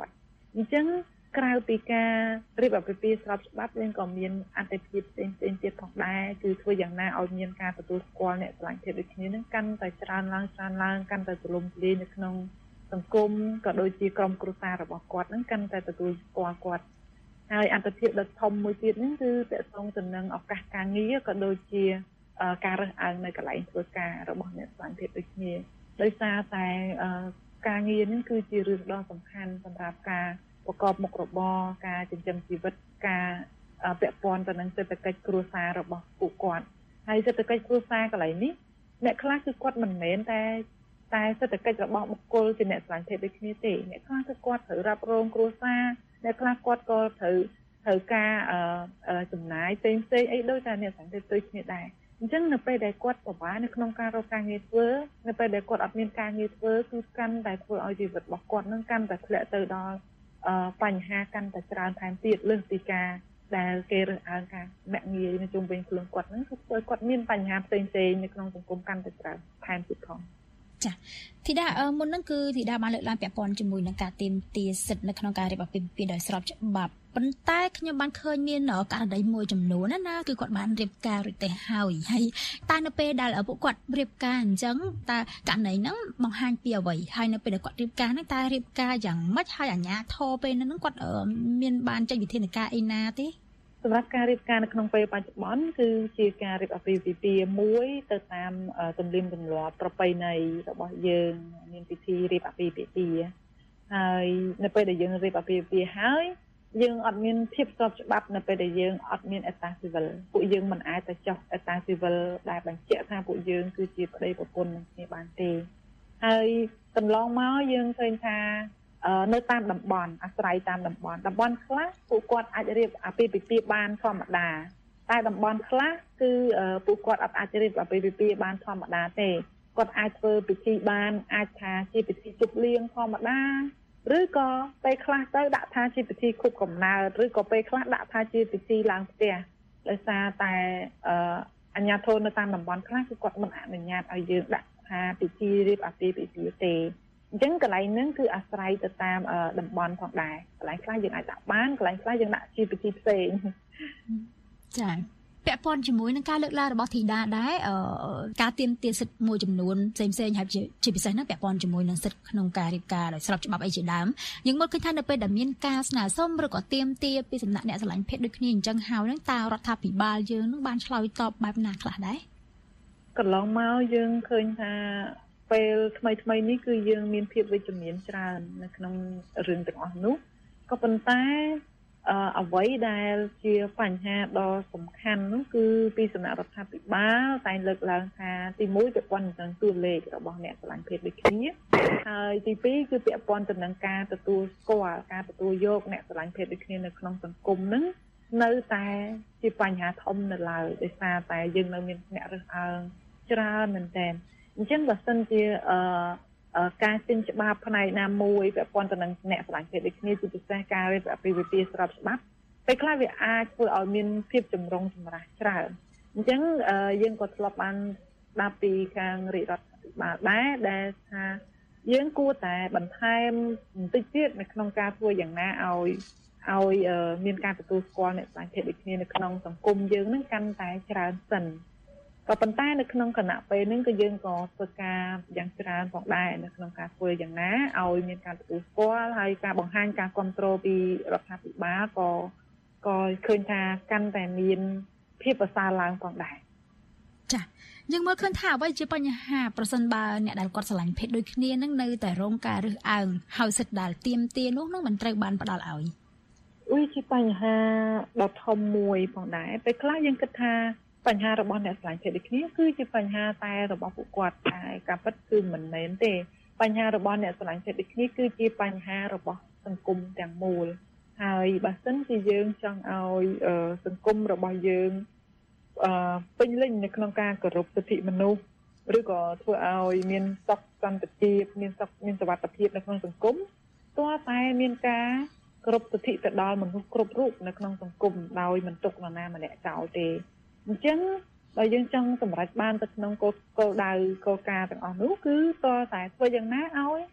អញ្ចឹងក្រៅពីការរៀបអាពាហ៍ពិពាហ៍ស្របច្បាប់យើងក៏មានអត្ថប្រយោជន៍ផ្សេងទៀតផងដែរគឺធ្វើយ៉ាងណាឲ្យមានការទទួលស្គាល់អ្នកស្រឡាញ់ភេទដូចគ្នានឹងកាន់តែច្រើនឡើងកាន់តែទូលំទូលាយនៅក្នុងសង្គមក៏ដូចជាក្រុមគ្រួសាររបស់គាត់នឹងកាន់តែទទួលស្គាល់គាត់ហើយអត្ថប្រយោជន៍ដ៏ធំមួយទៀតហ្នឹងគឺតកតងទៅនឹងឱកាសការងារក៏ដូចជាការរើសអើងនៅកន្លែងធ្វើការរបស់អ្នកស្រឡាញ់ភេទដូចគ្នាដោយសារតែការងារនេះគឺជារឿងដ៏សំខាន់សម្រាប់ការប្រកបមុខរបរការចិញ្ចឹមជីវិតការពាក់ព័ន្ធទៅនឹងសេដ្ឋកិច្ចគ្រួសាររបស់ពួកគាត់ហើយសេដ្ឋកិច្ចគ្រួសារកន្លែងនេះអ្នកខ្លះគឺគាត់មិនមែនតែសេដ្ឋកិច្ចរបស់បុគ្គលជាអ្នកស្រឡាញ់ភេទដូចគ្នាទេអ្នកខ្លះគឺគាត់ត្រូវរ៉ាប់រងគ្រួសារអ្នកខ្លះគាត់ក៏ត្រូវការចំណាយផ្សេងអីដូចតែអ្នកស្រឡាញ់ភេទដូចគ្នាដែរអញ្ចឹងនៅពេលដែលគាត់ពិបាកនៅក្នុងការរកការងារធ្វើនៅពេលដែលគាត់អត់មានការងារធ្វើគឺកាន់តែធ្វើឲ្យជីវិតរបស់គាត់នឹងកាន់តែធ្លាក់ទៅដល់បញ្ហាកាន់តែច្រើនថែមទៀតលើសពីការដែលគេរើសអើងការមាក់ងាយនៅជុំវិញខ្លួនគាត់ហ្នឹងគឺធ្វើឲ្យគាត់មានបញ្ហាផ្សេងនៅក្នុងសង្គមកាន់តែច្រើនថែមទៀតផងចាធីតាមុនហ្នឹងគឺធីតាបានលើកឡើងពាក់ព័ន្ធជាមួយនឹងការទាមទារសិទ្ធិនៅក្នុងការរៀបអាពាហ៍ពិពាហ៍ដោយស្របច្បាប់ប៉ុន្តែខ្ញុំបានឃើញមានករណីមួយចំនួនណាគឺគាត់បានរៀបការរួចទៅហើយតែនៅពេលដែលពួកគាត់រៀបការអញ្ចឹងតើករណីហ្នឹងបង្ហាញពីអ្វីហើយនៅពេលដែលគាត់រៀបការហ្នឹងតើរៀបការយ៉ាងម៉េចហើយអាជ្ញាធរពេលហ្នឹងគាត់មានបានចេញវិធានការអីណាទេសម្រាប់ការរៀបការនៅក្នុងពេលបច្ចុប្បន្នគឺជាការរៀបអាពាហ៍ពិពាហ៍មួយទៅតាមទំនៀមទម្លាប់ប្រពៃណីរបស់យើងមានពិធីរៀបអាពាហ៍ពិពាហ៍ហើយនៅពេលដែលយើងរៀបអាពាហ៍ពិពាហ៍ហើយយើងអត់មានភាពស្របច្បាប់នៅពេលដែលយើងអត់មានអត្តាស៊ីវិលពួកយើងមិនអាចទៅចុះអត្តាស៊ីវិលដែលបញ្ជាក់ថាពួកយើងគឺជាប្តីប្រពន្ធនឹងគ្នាបានទេហើយកន្លងមកយើងឃើញថានៅតាមតំបន់អាស្រ័យតាមតំបន់ខ្លះពួកគាត់អាចរៀបអាពាហ៍ពិពាហ៍បានធម្មតាតែតំបន់ខ្លះគឺពួកគាត់អាចរៀបអាពាហ៍ពិពាហ៍បានធម្មតាទេគាត់អាចធ្វើពិធីបានអាចថាជាពិធីជប់លៀងធម្មតាឬក៏ពេលខ្លះទៅដាក់ថាជាពិធីខួបកំណើតឬក៏ពេលខ្លះដាក់ថាជាពិធីឡើងផ្ទះដោយសារតែអាជ្ញាធរនៅតាមតំបន់ខ្លះគឺគាត់មិនអនុញ្ញាតឲ្យយើងដាក់ថាពិធីរៀបអាពាហ៍ពិពាហ៍ទេអញ្ចឹងកន្លែងហ្នឹងគឺអាស្រ័យទៅតាមតំបន់ផងដែរកន្លែងខ្លះយើងអាចដាក់បានកន្លែងខ្លះយើងដាក់ជាពិធីផ្សេងចា៎ពាក់ព័ន្ធជាមួយនឹងការលើកឡើងរបស់ធីតាដែរការទាមទារសិទ្ធិមួយចំនួនផ្សេងហើយជាពិសេសហ្នឹងពាក់ព័ន្ធជាមួយនឹងសិទ្ធិក្នុងការរៀបការដោយស្របច្បាប់អីជាដើមយើងមើលឃើញថានៅពេលដែលមានការស្នើសុំឬក៏ទាមទារពីសំណាក់អ្នកស្រឡាញ់ភេទដូចគ្នាអញ្ចឹងហើយហ្នឹងតើរដ្ឋាភិបាលយើងនឹងបានឆ្លើយតបបែបណាខ្លះដែរកន្លងមកយើងឃើញថាពេលថ្មីនេះគឺយើងមានភាពវិជ្ជមានច្រើននៅក្នុងរឿងទាំងអស់នោះក៏ប៉ុន្តែអ្វីដែលជាបញ្ហាដ៏សំខាន់នោះគឺពីសំណាក់រដ្ឋាភិបាលតែលើកឡើងថាទី1ពាក់ព័ន្ធនឹងតួលេខរបស់អ្នកស្រឡាញ់ភេទដូចគ្នាហើយទី2គឺពាក់ព័ន្ធទៅនឹងការទទួលស្គាល់ការទទួលយកអ្នកស្រឡាញ់ភេទដូចគ្នានៅក្នុងសង្គមហ្នឹងនៅតែជាបញ្ហាធំនៅឡើយដោយសារតែយើងនៅមានអ្នករើសអើងច្រើនមែនទែនអញ្ចឹងបើសិនជាការចេញច្បាប់ផ្នែកណាមួយពាក់ព័ន្ធទៅនឹងអ្នកស្រឡាញ់ភេទដូចគ្នាជាពិសេសការរៀបអាពាហ៍ពិពាហ៍ស្របច្បាប់ពេលខ្លះវាអាចធ្វើឲ្យមានភាពចម្រុងចម្រាសច្រើនអញ្ចឹងយើងក៏ធ្លាប់បានស្ដាប់ពីខាងរាជរដ្ឋាភិបាលដែរដែលថាយើងគួរតែបន្ថែមបន្តិចទៀតនៅក្នុងការធ្វើយ៉ាងណាឲ្យមានការទទួលស្គាល់អ្នកស្រឡាញ់ភេទដូចគ្នានៅក្នុងសង្គមយើងនឹងកាន់តែច្រើនសិនក៏ប៉ុន្តែនៅក្នុងគណៈពេលហ្នឹងក៏យើងក៏ធ្វើការយ៉ាងច្រើនផងដែរនៅក្នុងការធ្វើយ៉ាងណាឲ្យមានការទទួលស្គាល់ហើយការបង្ហាញការគ្រប់គ្រងពីរដ្ឋាភិបាលក៏ឃើញថាកាន់តែមានភាពប្រសើរឡើងផងដែរចា៎យើងមើលឃើញថាអ្វីជាបញ្ហាប្រសិនបើអ្នកដែលគាត់ស្រឡាញ់ភេទដូចគ្នានឹងនៅតែរងការរើសអើងហើយសិទ្ធិដែលទាមទារនោះនឹងមិនត្រូវបានផ្ដល់ឲ្យជាបញ្ហាដ៏ធំមួយផងដែរពេលខ្លះយើងគិតថាបញ្ហារបស់អ្នកស្រឡាញ់ភេទដូចគ្នាគឺជាបញ្ហាតែរបស់ពួកគាត់តែការពិតគឺមិនមែនទេបញ្ហារបស់អ្នកស្រឡាញ់ភេទដូចគ្នាគឺជាបញ្ហារបស់សង្គមទាំងមូលហើយបើសិនជាយើងចង់ឲ្យសង្គមរបស់យើងពេញលេញនៅក្នុងការគោរពសិទ្ធិមនុស្សឬក៏ធ្វើឲ្យមានសុខសន្តិភាពមានសុវត្ថិភាពនៅក្នុងសង្គមទោះតែមានការគោរពសិទ្ធិទៅដល់មនុស្សគ្រប់រូបនៅក្នុងសង្គមដោយមិនទុកនរណាម្នាក់ចោលទេអញ្ចឹងបើយើងចង់សម្រេចបានទៅក្នុងគោលដៅគោលការណ៍ទាំងអស់នោះគឺតើតែធ្វើយ៉ាងណាឲ្យ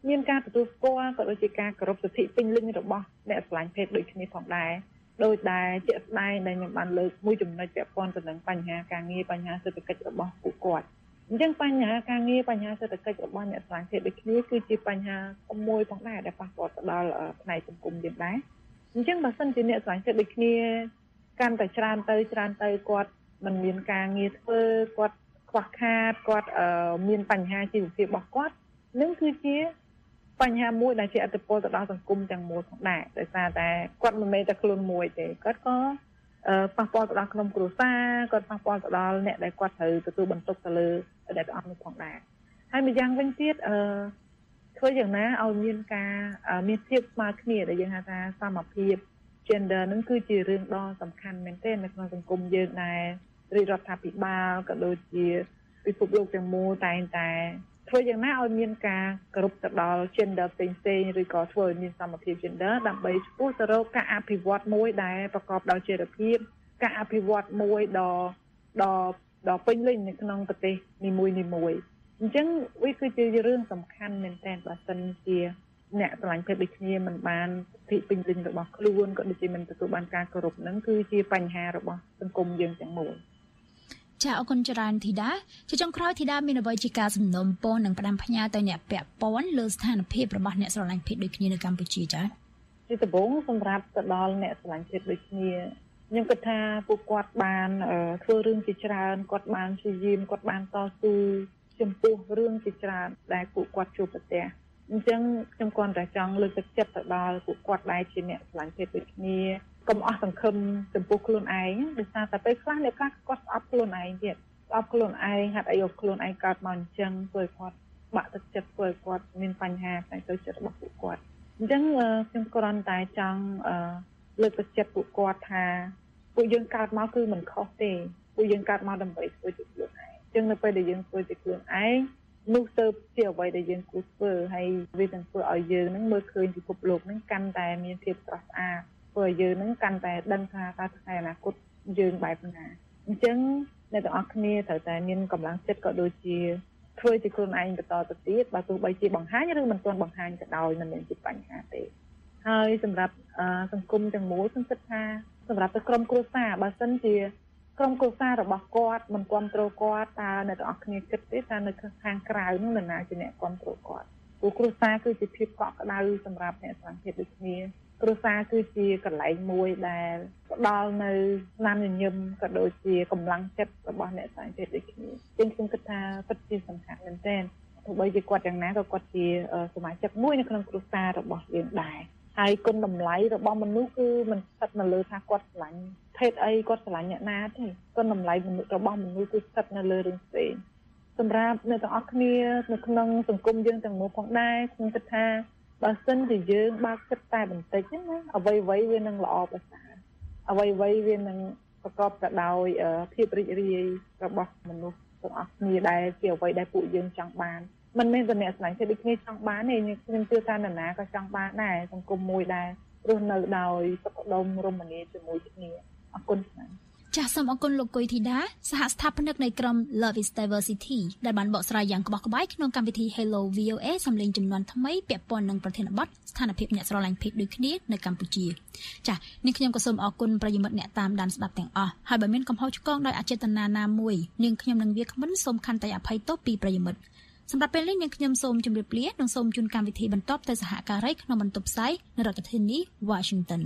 មានការទទួលស្គាល់ក៏ដូចជាការគោរពសិទ្ធិពេញលេញរបស់អ្នកស្រឡាញ់ភេទដូចគ្នាផងដែរដោយដែលជាក់ស្ដែងដែលខ្ញុំបានលើកមួយចំណុចពាក់ព័ន្ធទៅនឹងបញ្ហាការងារបញ្ហាសេដ្ឋកិច្ចរបស់ពួកគាត់អញ្ចឹងបញ្ហាការងារបញ្ហាសេដ្ឋកិច្ចរបស់អ្នកស្រឡាញ់ភេទដូចគ្នាគឺជាបញ្ហាមួយផងដែរដែលប៉ះពាល់ទៅដល់ផ្នែកសង្គមយើងដែរអញ្ចឹងបើសិនជាអ្នកស្រឡាញ់ភេទដូចគ្នាកាន់តែច្រើនទៅគាត់មិនមានការងារធ្វើគាត់ខ្វះខាតគាត់មានបញ្ហាជីវភាពរបស់គាត់នឹងគឺជាបញ្ហាមួយដែលជាឥទ្ធិពលទៅដល់សង្គមទាំងមូលផងដែរដោយសារតែគាត់មិនមែនតែខ្លួនមួយទេគាត់ក៏ប៉ះពាល់ទៅដល់ក្រុមគ្រួសារគាត់ប៉ះពាល់ទៅដល់អ្នកដែលគាត់ត្រូវទទួលបន្ទុកទៅលើអ្នកទាំងអស់នោះផងដែរហើយម្យ៉ាងវិញទៀតធ្វើយ៉ាងណាឲ្យមានការមានភាពស្មើគ្នាដែលយើងហៅថាសមភាព gender នឹងគឺជារឿងដ៏សំខាន់មែនទែននៅក្នុងសង្គមយើងដែររាជរដ្ឋាភិបាលក៏ដូចជាពិភពលោកទាំងមូលតែងតែធ្វើយ៉ាងណាឲ្យមានការគោរពទៅដល់ gender ផ្សេងៗឬក៏ធ្វើឲ្យមានសមភាព gender ដើម្បីឆ្ពោះទៅរកការអភិវឌ្ឍមួយដែលប្រកបដោយចីរភាពការអភិវឌ្ឍមួយដ៏ពេញលេញនៅក្នុងប្រទេសនីមួយៗអញ្ចឹងវាគឺជារឿងសំខាន់មែនទែនបើសិនជាអ្នកស្រឡាញ់ភេទដូចគ្នាមិនបានសិទ្ធិពេញលេញរបស់ខ្លួនក៏ដូចជាមិនទទួលបានការគោរពនឹងគឺជាបញ្ហារបស់សង្គមយើងទាំងមូលចាអរគុណច្រើនធីតាជាចុងក្រោយធីតាមានអ្វីជាការសំណូមពរនិងផ្ដាំផ្ញើទៅអ្នកពាក់ព័ន្ធលើស្ថានភាពរបស់អ្នកស្រឡាញ់ភេទដូចគ្នានៅកម្ពុជាចាជាដំបូងសម្រាប់ទៅដល់អ្នកស្រឡាញ់ភេទដូចគ្នាខ្ញុំគិតថាពួកគាត់បានធ្វើរឿងជាច្រើនគាត់បានព្យាយាមគាត់បានតស៊ូចំពោះរឿងជាច្រើនដែលពួកគាត់ជួបប្រទះអញ្ចឹងខ្ញុំគ្រាន់តែចង់លើកទឹកចិត្តទៅដល់ពួកគាត់ដែលជាអ្នកស្រឡាញ់ភេទដូចគ្នាកុំអស់សង្ឃឹមចំពោះខ្លួនឯងដោយសារតែពេលខ្លះអ្នកខ្លះគាត់ស្អប់ខ្លួនឯងទៀតស្អប់ខ្លួនឯងហាត់អីឲ្យខ្លួនឯងកើតមកអញ្ចឹងធ្វើឲ្យគាត់បាក់ទឹកចិត្តធ្វើឲ្យគាត់មានបញ្ហាផ្នែកផ្លូវចិត្តរបស់ពួកគាត់អញ្ចឹងខ្ញុំគ្រាន់តែចង់លើកទឹកចិត្តពួកគាត់ថាពួកយើងកើតមកគឺមិនខុសទេពួកយើងកើតមកដើម្បីធ្វើជាខ្លួនឯងអញ្ចឹងនៅពេលដែលយើងធ្វើជាខ្លួនឯងនោះទៅជាអ្វីដែលយើងគួរធ្វើហើយវានឹងធ្វើឲ្យយើងនឹងមើលឃើញពិភពលោកនឹងកាន់តែមានភាពស្រស់ស្អាតធ្វើឲ្យយើងនឹងកាន់តែដឹងថាតើថ្ងៃអនាគតយើងបែបណាអញ្ចឹងអ្នកទាំងអស់គ្នាត្រូវតែមានកម្លាំងចិត្តក៏ដូចជាធ្វើជាខ្លួនឯងបន្តទៅទៀតបើទោះបីជាបង្ហាញឬមិនទាន់បង្ហាញក៏ដោយមិនមានជាបញ្ហាទេហើយសម្រាប់សង្គមទាំងមូលខ្ញុំគិតថាសម្រាប់ទៅក្រុមគ្រួសារបើសិនជាក្រុមគ្រួសាររបស់គាត់មិនគ្រប់គ្រងគាត់តើអ្នកទាំងអស់គ្នាគិតទេថានៅខាងក្រៅនោះនរណាជាអ្នកគ្រប់គ្រងគាត់ព្រោះគ្រួសារគឺជាភាពកក់ក្ដៅសម្រាប់អ្នកស្រឡាញ់ភេទដូចគ្នាគ្រួសារគឺជាកន្លែងមួយដែលផ្ដល់នៅស្នាមញញឹមក៏ដូចជាកម្លាំងចិត្តរបស់អ្នកស្រឡាញ់ភេទដូចគ្នាជាងខ្ញុំគិតថាពិតជាសំខាន់មែនទែនទោះបីជាគាត់យ៉ាងណាក៏គាត់ជាសមាជិកមួយនៅក្នុងគ្រួសាររបស់យើងដែរហើយគុណតម្លៃរបស់មនុស្សគឺមិនស្ថិតនៅលើថាគាត់ស្រឡាញ់ភេទអីគាត់ស្រឡាញ់អ្នកណាទេគុណតម្លៃរបស់មនុស្សគឺស្ថិតនៅលើរឿងផ្សេងសម្រាប់អ្នកទាំងអស់គ្នានៅក្នុងសង្គមយើងទាំងមូលផងដែរខ្ញុំគិតថាបើសិនជាយើងបើកចិត្តតែបន្តិចណាអ្វីៗវានឹងល្អប្រសើរអ្វីៗវានឹងប្រកបទៅដោយភាពរីករាយរបស់មនុស្សទាំងអស់គ្នាដែលជាអ្វីដែលពួកយើងចង់បានមិនមែនតែអ្នកស្រឡាញ់ភេទដូចគ្នាចង់បានទេខ្ញុំជឿថានរណាក៏ចង់បានដែរសង្គមមួយដែលរស់នៅដោយសុខដុមរមនាជាមួយគ្នាអរគុណច្រើនចាសសូមអរគុណលោកគុយធីតាសហស្ថាបនិកនៃក្រុម Love is Diversity ដែលបានបកស្រាយយ៉ាងក្បោះក្បាយក្នុងកម្មវិធី Hello VOA សំឡេងចំនួនថ្មីពាក់ព័ន្ធនឹងប្រធានបទស្ថានភាពអ្នកស្រឡាញ់ភេទដូចគ្នានៅកម្ពុជាចាសនេះខ្ញុំក៏សូមអរគុណប្រិយមិត្តអ្នកតាមដានស្ដាប់ទាំងអស់ហើយបើមានកំហុសឆ្គងដោយអចេតនាណាមួយនាងខ្ញុំនឹងវាគ្មិនសូមខន្តីអភ័យទោសពីប្រិយមិត្តសម្រាប់ពេលនេះនាងខ្ញុំសូមជម្រាបលានិងសូមជូនកម្មវិធីបន្តទៅសហការីក្នុងបន្ទប់ផ្សាយនៅរដ្ឋធានី Washington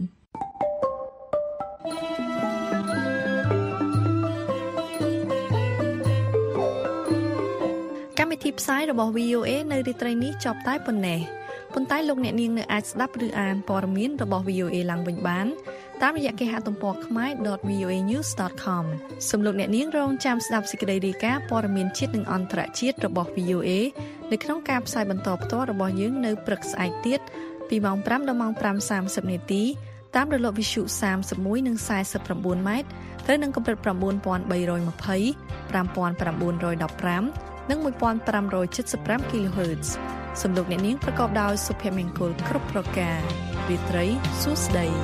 កម្មវិធីផ្សាយរបស់ VOA នៅរាត្រីនេះចប់តែប៉ុណ្ណេះប៉ុន្តែលោកអ្នកនាងនៅអាចស្ដាប់ឬអានព័ត៌មានរបស់ VOA ឡើងវិញបានតាមរយៈគេហទំព័រ khmer.voanews.com សូមលោកអ្នកនាងរងចាំស្ដាប់សេចក្តីរាយការណ៍ព័ត៌មានជាតិនិងអន្តរជាតិរបស់ VOA នៅក្នុងការផ្សាយបន្តផ្ទាល់របស់យើងនៅព្រឹកស្អែកទៀតពីម៉ោង 5 ដល់ម៉ោង 5:30 នាទីតាមរលកវិទ្យុ31និង49ម៉ែត្រត្រូវនឹងកម្រិត 9320 5915 និង 1575 kHz សំឡេងអ្នកនាងប្រកបដោយសុភមង្គលគ្រប់ប្រការរាត្រីសួស្តី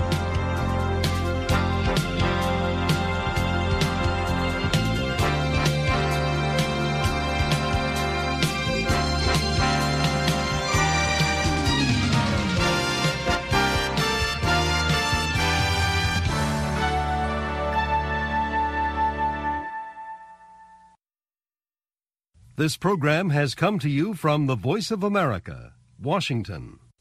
This program has come to you from the Voice of America, Washington.